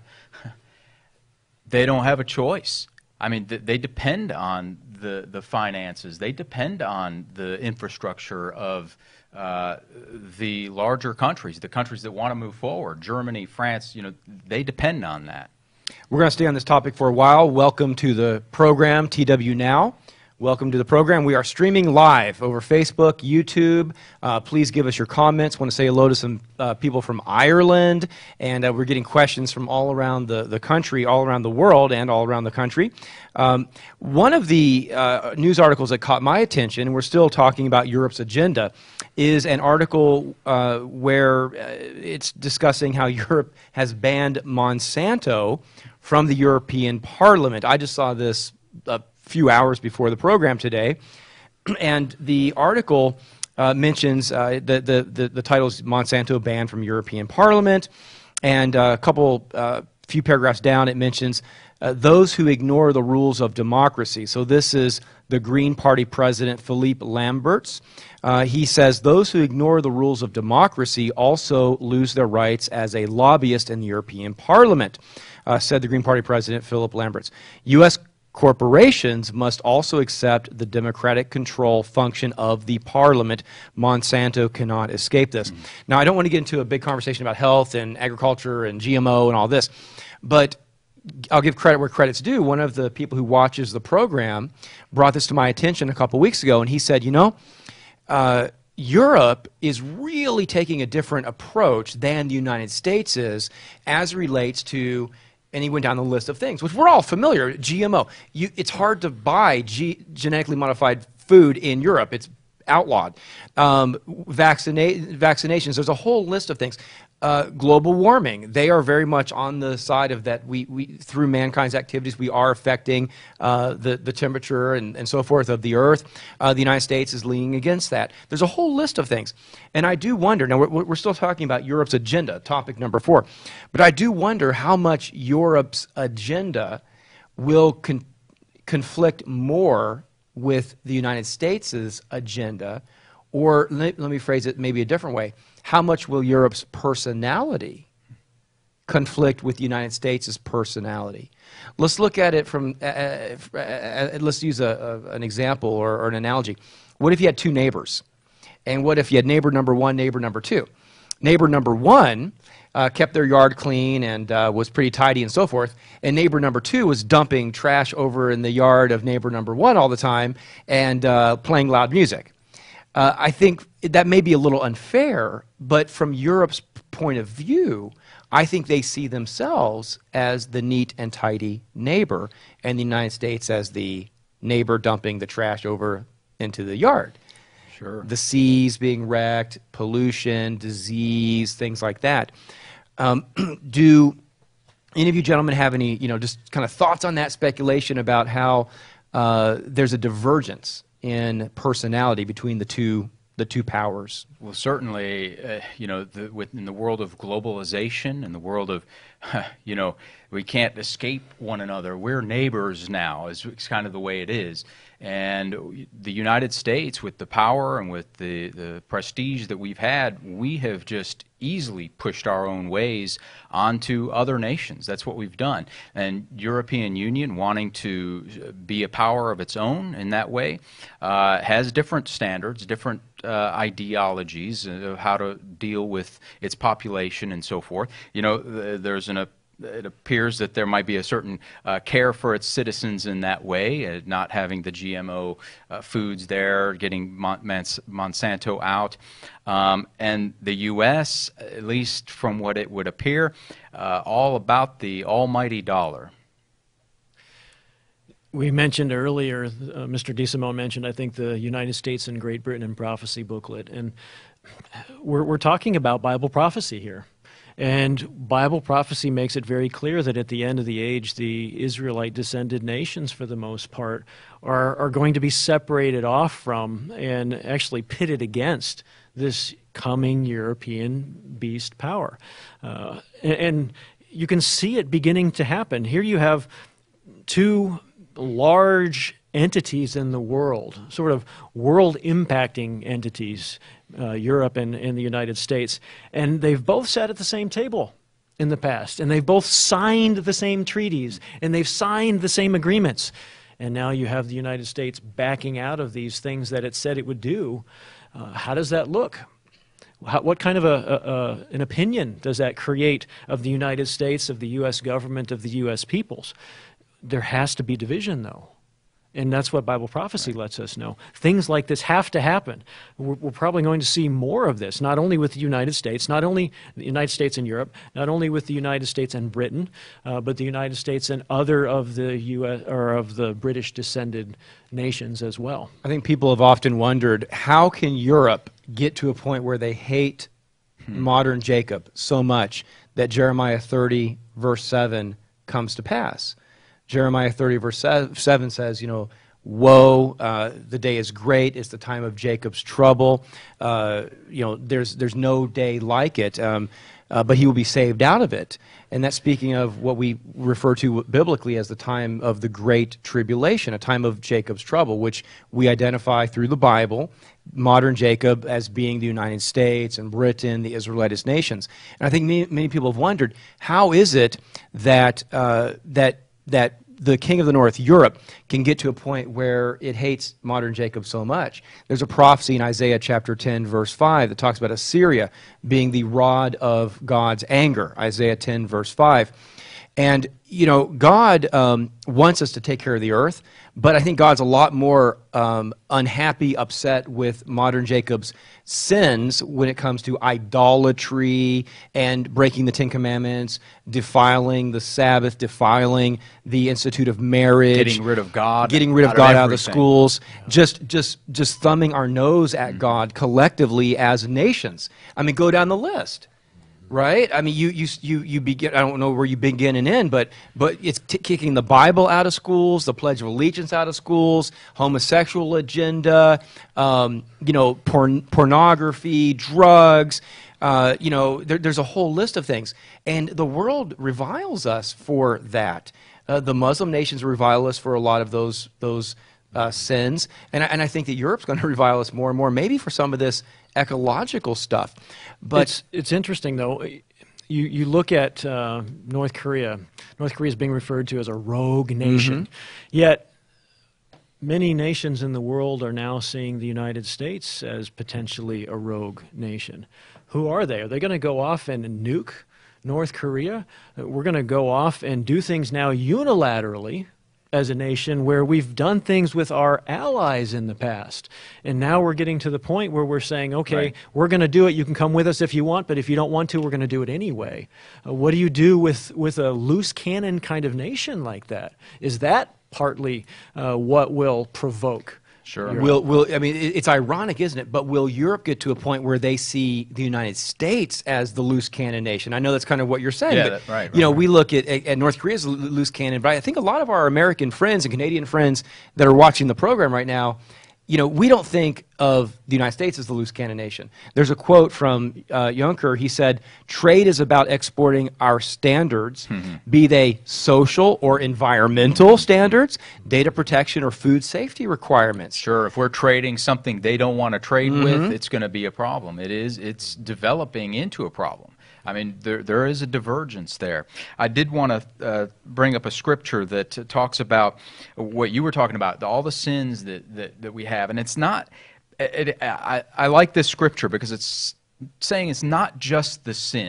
they don't have a choice. I mean, th they depend on the, the finances. They depend on the infrastructure of uh, the larger countries, the countries that want to move forward. Germany, France, you know, they depend on that. We're going to stay on this topic for a while. Welcome to the program, T W Now. Welcome to the program. We are streaming live over Facebook, YouTube. Uh, please give us your comments. Want to say hello to some uh, people from Ireland, and uh, we're getting questions from all around the, the country, all around the world, and all around the country. Um, one of the uh, news articles that caught my attention, and we're still talking about Europe's agenda, is an article uh, where uh, it's discussing how Europe has banned Monsanto from the European Parliament. I just saw this uh, few hours before the program today, and the article uh, mentions uh, the, the, the, the title is Monsanto banned from European Parliament, and uh, a couple, uh, few paragraphs down it mentions uh, those who ignore the rules of democracy. So this is the Green Party president, Philippe Lamberts. Uh, he says those who ignore the rules of democracy also lose their rights as a lobbyist in the European Parliament, uh, said the Green Party president, Philippe Lamberts. U S corporations must also accept the democratic control function of the parliament. Monsanto cannot escape this. Mm-hmm. Now, I don't want to get into a big conversation about health and agriculture and G M O and all this, but I'll give credit where credit's due. One of the people who watches the program brought this to my attention a couple weeks ago, and he said, you know, uh, Europe is really taking a different approach than the United States is as relates to, and he went down the list of things, which we're all familiar, G M O. You, it's hard to buy G, genetically modified food in Europe. It's outlawed. Um, vaccina vaccinations, there's a whole list of things. Uh, global warming, they are very much on the side of that. We, we through mankind's activities, we are affecting uh, the, the temperature and, and so forth of the earth. Uh, the United States is leaning against that. There's a whole list of things. And I do wonder, now we're, we're still talking about Europe's agenda, topic number four, but I do wonder how much Europe's agenda will con conflict more with the United States' agenda, or let, let me phrase it maybe a different way. How much will Europe's personality conflict with the United States' personality? Let's look at it from, uh, uh, uh, let's use a, a, an example or, or an analogy. What if you had two neighbors? And what if you had neighbor number one, neighbor number two? Neighbor number one uh, kept their yard clean and uh, was pretty tidy and so forth, and neighbor number two was dumping trash over in the yard of neighbor number one all the time and uh, playing loud music. Uh, I think that may be a little unfair, but from Europe's point of view, I think they see themselves as the neat and tidy neighbor, and the United States as the neighbor dumping the trash over into the yard. Sure. The seas being wrecked, pollution, disease, things like that. Um, do any of you gentlemen have any, you know, just kind of thoughts on that speculation about how uh, there's a divergence in personality between the two the two powers? Well, certainly, uh, you know, the, within the world of globalization and the world of, you know, we can't escape one another. We're neighbors now, is kind of the way it is. And the United States, with the power and with the, the prestige that we've had, we have just easily pushed our own ways onto other nations. That's what we've done. And European Union, wanting to be a power of its own in that way, uh, has different standards, different uh, ideologies of how to deal with its population and so forth. You know, there's an, a it appears that there might be a certain uh, care for its citizens in that way, uh, not having the G M O uh, foods there, getting Mon Mons Monsanto out. Um, and the U S, at least from what it would appear, uh, all about the almighty dollar. We mentioned earlier, uh, Mister DeSimone mentioned, I think, the United States and Great Britain and Prophecy booklet. And we're, we're talking about Bible prophecy here. And Bible prophecy makes it very clear that at the end of the age, the Israelite-descended nations, for the most part, are, are going to be separated off from and actually pitted against this coming European beast power. Uh, and, and you can see it beginning to happen. Here you have two large entities in the world, sort of world-impacting entities, uh, Europe and, and the United States, and they've both sat at the same table in the past, and they've both signed the same treaties, and they've signed the same agreements, and now you have the United States backing out of these things that it said it would do. Uh, how does that look? How, what kind of a, a, a, an opinion does that create of the United States, of the U S government, of the U S peoples? There has to be division, though. And that's what Bible prophecy right. lets us know. Things like this have to happen. We're, we're probably going to see more of this, not only with the United States, not only the United States and Europe, not only with the United States and Britain, uh, but the United States and other of the U S or of the British-descended nations as well. I think people have often wondered, how can Europe get to a point where they hate hmm. modern Jacob so much that Jeremiah thirty, verse seven, comes to pass? Jeremiah thirty, verse seven says, you know, woe, uh, the day is great, it's the time of Jacob's trouble. Uh, you know, there's, there's no day like it, um, uh, but he will be saved out of it. And that's speaking of what we refer to biblically as the time of the Great Tribulation, a time of Jacob's trouble, which we identify through the Bible, modern Jacob as being the United States and Britain, the Israelitist nations. And I think many, many people have wondered, how is it that, uh, that that the king of the north, Europe, can get to a point where it hates modern Jacob so much? There's a prophecy in Isaiah chapter ten, verse five, that talks about Assyria being the rod of God's anger, Isaiah ten, verse five. And, you know, God um, wants us to take care of the earth, but I think God's a lot more um, unhappy, upset with modern Jacob's sins when it comes to idolatry and breaking the Ten Commandments, defiling the Sabbath, defiling the institute of marriage, getting rid of God, getting rid of out God of out of the everything. schools, just just just thumbing our nose at mm-hmm. God collectively as nations. I mean, go down the list. Right? I mean, you you you you begin. I don't know where you begin and end, but but it's t kicking the Bible out of schools, the Pledge of Allegiance out of schools, homosexual agenda, um, you know, porn pornography, drugs. Uh, you know, there, there's a whole list of things, and the world reviles us for that. Uh, the Muslim nations revile us for a lot of those those uh, sins, and I, and I think that Europe's going to revile us more and more, maybe for some of this ecological stuff. But it's, it's interesting, though. You, you look at uh, North Korea. North Korea is being referred to as a rogue nation. Mm-hmm. Yet many nations in the world are now seeing the United States as potentially a rogue nation. Who are they? Are they going to go off and nuke North Korea? We're going to go off and do things now unilaterally as a nation where we've done things with our allies in the past. And now we're getting to the point where we're saying, okay, right. we're going to do it. You can come with us if you want, but if you don't want to, we're going to do it anyway. Uh, what do you do with, with a loose cannon kind of nation like that? Is that partly uh, what will provoke? Sure. Will, will, I mean, it's ironic, isn't it? But will Europe get to a point where they see the United States as the loose cannon nation? I know that's kind of what you're saying. Yeah, but, that, right, right. You know, we look at, at North Korea as a loose cannon, but I think a lot of our American friends and Canadian friends that are watching the program right now, you know, we don't think of the United States as the loose cannon nation. There's a quote from uh, Juncker. He said, trade is about exporting our standards, mm-hmm. be they social or environmental standards, data protection or food safety requirements. Sure, if we're trading something they don't want to trade mm-hmm. with, it's going to be a problem. It is, it's developing into a problem. I mean, there, there is a divergence there. I did want to uh, bring up a scripture that uh, talks about what you were talking about, all the sins that, that, that we have. And it's not, it, it, I, I like this scripture because it's saying it's not just the sins.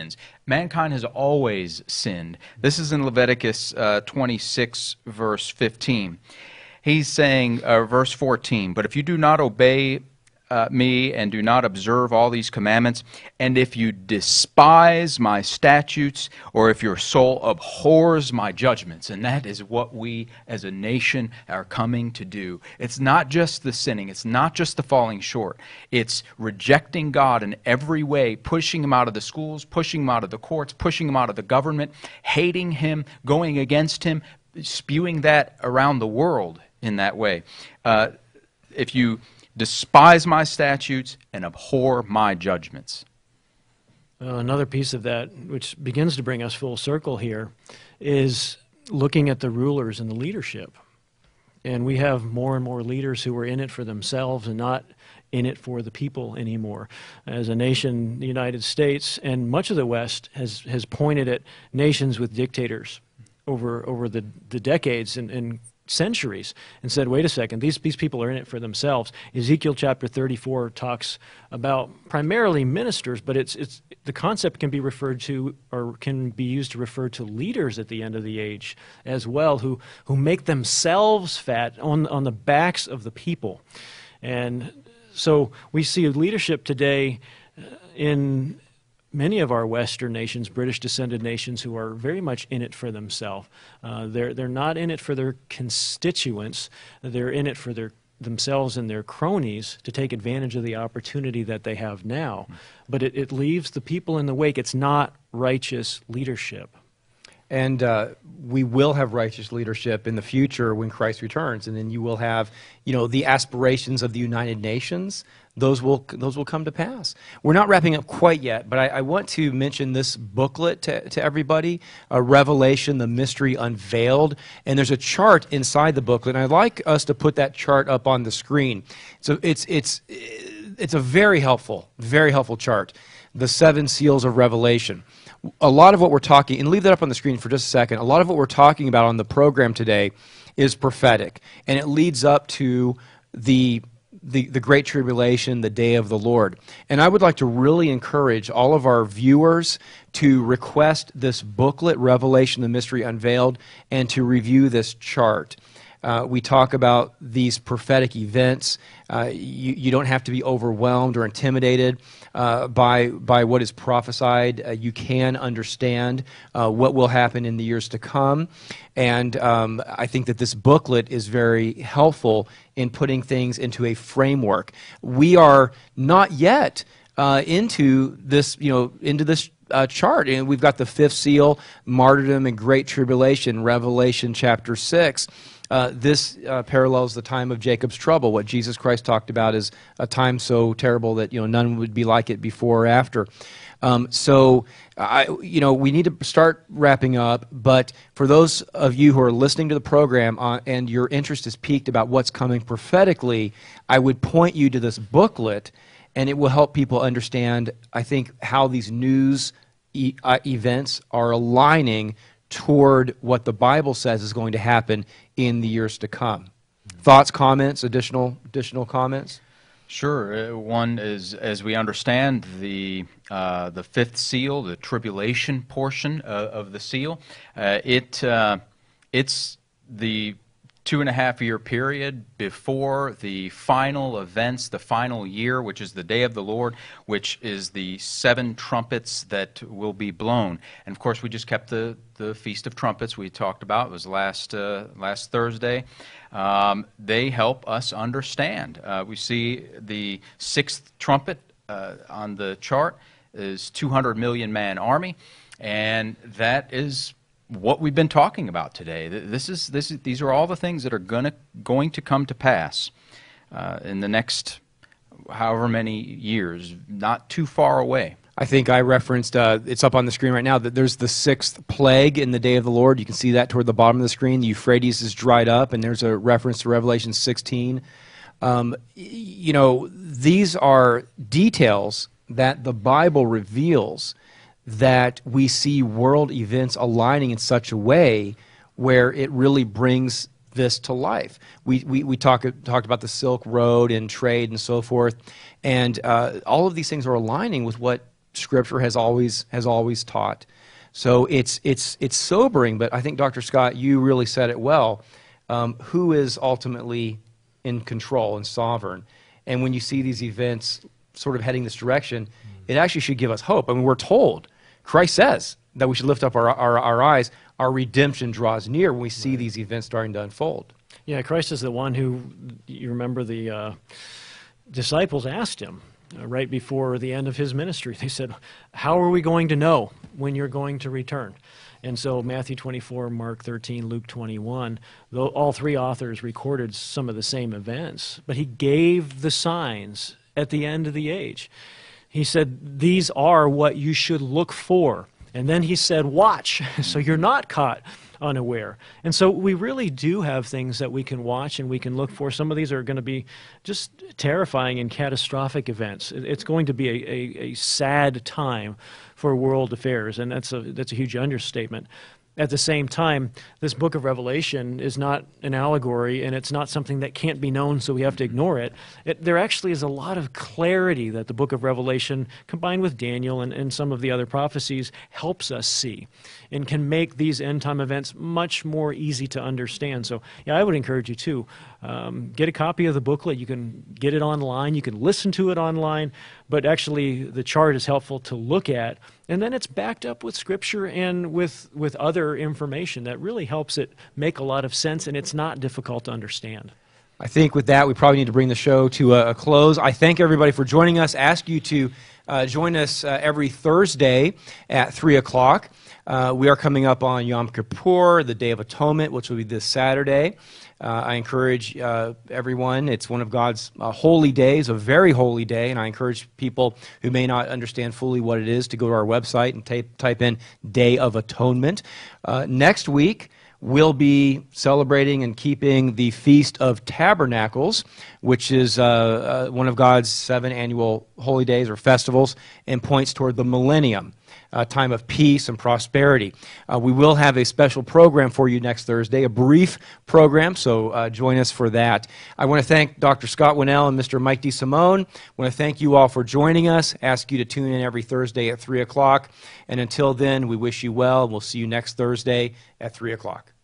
mankind has always sinned. This is in Leviticus uh, twenty-six, verse fifteen. He's saying, uh, verse fourteen, "But if you do not obey Uh, me and do not observe all these commandments, and if you despise my statutes, or if your soul abhors my judgments," and that is what we as a nation are coming to do. It's not just the sinning, it's not just the falling short, it's rejecting God in every way, pushing him out of the schools, pushing him out of the courts, pushing him out of the government, hating him, going against him, spewing that around the world in that way. Uh, if you despise my statutes and abhor my judgments. Uh, another piece of that, which begins to bring us full circle here, is looking at the rulers and the leadership. And we have more and more leaders who are in it for themselves and not in it for the people anymore. As a nation, the United States and much of the West has, has pointed at nations with dictators over, over the, the decades and, and centuries and said, wait a second, these, these people are in it for themselves. Ezekiel chapter thirty-four talks about primarily ministers, but it's, it's, the concept can be referred to, or can be used to refer to leaders at the end of the age as well, who, who make themselves fat on, on the backs of the people. And so we see leadership today in many of our Western nations, British-descended nations, who are very much in it for themselves. Uh, they're, they're not in it for their constituents. They're in it for their themselves and their cronies to take advantage of the opportunity that they have now. But it, it leaves the people in the wake. It's not righteous leadership. And uh, we will have righteous leadership in the future when Christ returns, and then you will have, you know, the aspirations of the United Nations. Those will those will come to pass. We're not wrapping up quite yet, but I, I want to mention this booklet to, to everybody, uh, Revelation, the Mystery Unveiled. And there's a chart inside the booklet, and I'd like us to put that chart up on the screen. So it's it's it's a very helpful, very helpful chart. The seven seals of Revelation. A lot of what we're talking, and leave that up on the screen for just a second, a lot of what we're talking about on the program today is prophetic, and it leads up to the, the, the Great Tribulation, the Day of the Lord. And I would like to really encourage all of our viewers to request this booklet, Revelation, the Mystery Unveiled, and to review this chart. Uh, we talk about these prophetic events. Uh, you, you don't have to be overwhelmed or intimidated uh, by, by what is prophesied. Uh, you can understand uh, what will happen in the years to come. And um, I think that this booklet is very helpful in putting things into a framework. We are not yet uh, into this, you know, into this Uh, chart, and we've got the fifth seal, martyrdom and great tribulation, Revelation chapter six. Uh, this uh, parallels the time of Jacob's trouble. What Jesus Christ talked about is a time so terrible that, you know, none would be like it before or after. Um, so, I, you know, we need to start wrapping up. But for those of you who are listening to the program uh, and your interest is piqued about what's coming prophetically, I would point you to this booklet. And it will help people understand, I think, how these news e uh, events are aligning toward what the Bible says is going to happen in the years to come. Thoughts, comments, additional additional comments? Sure. Uh, one is, as we understand, the uh, the fifth seal, the tribulation portion uh, of the seal. Uh, it uh, it's the two and a half year period before the final events, the final year, which is the day of the Lord, which is the seven trumpets that will be blown. And of course, we just kept the, the Feast of Trumpets we talked about. It was last, uh, last Thursday. Um, they help us understand. Uh, we see the sixth trumpet uh, on the chart is two hundred million man army, and that is what we've been talking about today. This is, this is, these are all the things that are gonna, going to come to pass uh, in the next however many years, not too far away. I think I referenced, uh, it's up on the screen right now, that there's the sixth plague in the day of the Lord. You can see that toward the bottom of the screen. The Euphrates is dried up, and there's a reference to Revelation sixteen. Um, you know, these are details that the Bible reveals, that we see world events aligning in such a way where it really brings this to life. We, we, we talk, talked about the Silk Road and trade and so forth, and uh, all of these things are aligning with what Scripture has always has always taught. So it's it's it's sobering, but I think, Doctor Scott, you really said it well. Um, who is ultimately in control and sovereign? And when you see these events sort of heading this direction, it actually should give us hope. I mean, we're told, Christ says that we should lift up our, our, our eyes. Our redemption draws near when we see Right. these events starting to unfold. Yeah, Christ is the one who, you remember the uh, disciples asked him uh, right before the end of his ministry. They said, how are we going to know when you're going to return? And so Matthew twenty-four, Mark thirteen, Luke twenty-one, though all three authors recorded some of the same events, but he gave the signs at the end of the age. He said, these are what you should look for. And then he said, watch, so you're not caught unaware. And so we really do have things that we can watch and we can look for. Some of these are going to be just terrifying and catastrophic events. It's going to be a, a, a sad time for world affairs, and that's a, that's a huge understatement. At the same time, this book of Revelation is not an allegory, and it's not something that can't be known, so we have to ignore it. it there actually is a lot of clarity that the book of Revelation, combined with Daniel and, and some of the other prophecies, helps us see and can make these end-time events much more easy to understand. So, yeah, I would encourage you to um, get a copy of the booklet. You can get it online. You can listen to it online. But actually, the chart is helpful to look at, and then it's backed up with Scripture and with, with other information that really helps it make a lot of sense, and it's not difficult to understand. I think with that, we probably need to bring the show to a, a close. I thank everybody for joining us. Ask you to uh, join us uh, every Thursday at three o'clock. Uh, we are coming up on Yom Kippur, the Day of Atonement, which will be this Saturday. Uh, I encourage uh, everyone, it's one of God's uh, holy days, a very holy day, and I encourage people who may not understand fully what it is to go to our website and type, type in Day of Atonement. Uh, next week, we'll be celebrating and keeping the Feast of Tabernacles, which is uh, uh, one of God's seven annual holy days or festivals and points toward the millennium. A time of peace and prosperity. Uh, we will have a special program for you next Thursday, a brief program, so uh, join us for that. I want to thank Doctor Scott Winnell and Mister Mike DeSimone. I want to thank you all for joining us. Ask you to tune in every Thursday at three o'clock. And until then, we wish you well. We'll see you next Thursday at three o'clock.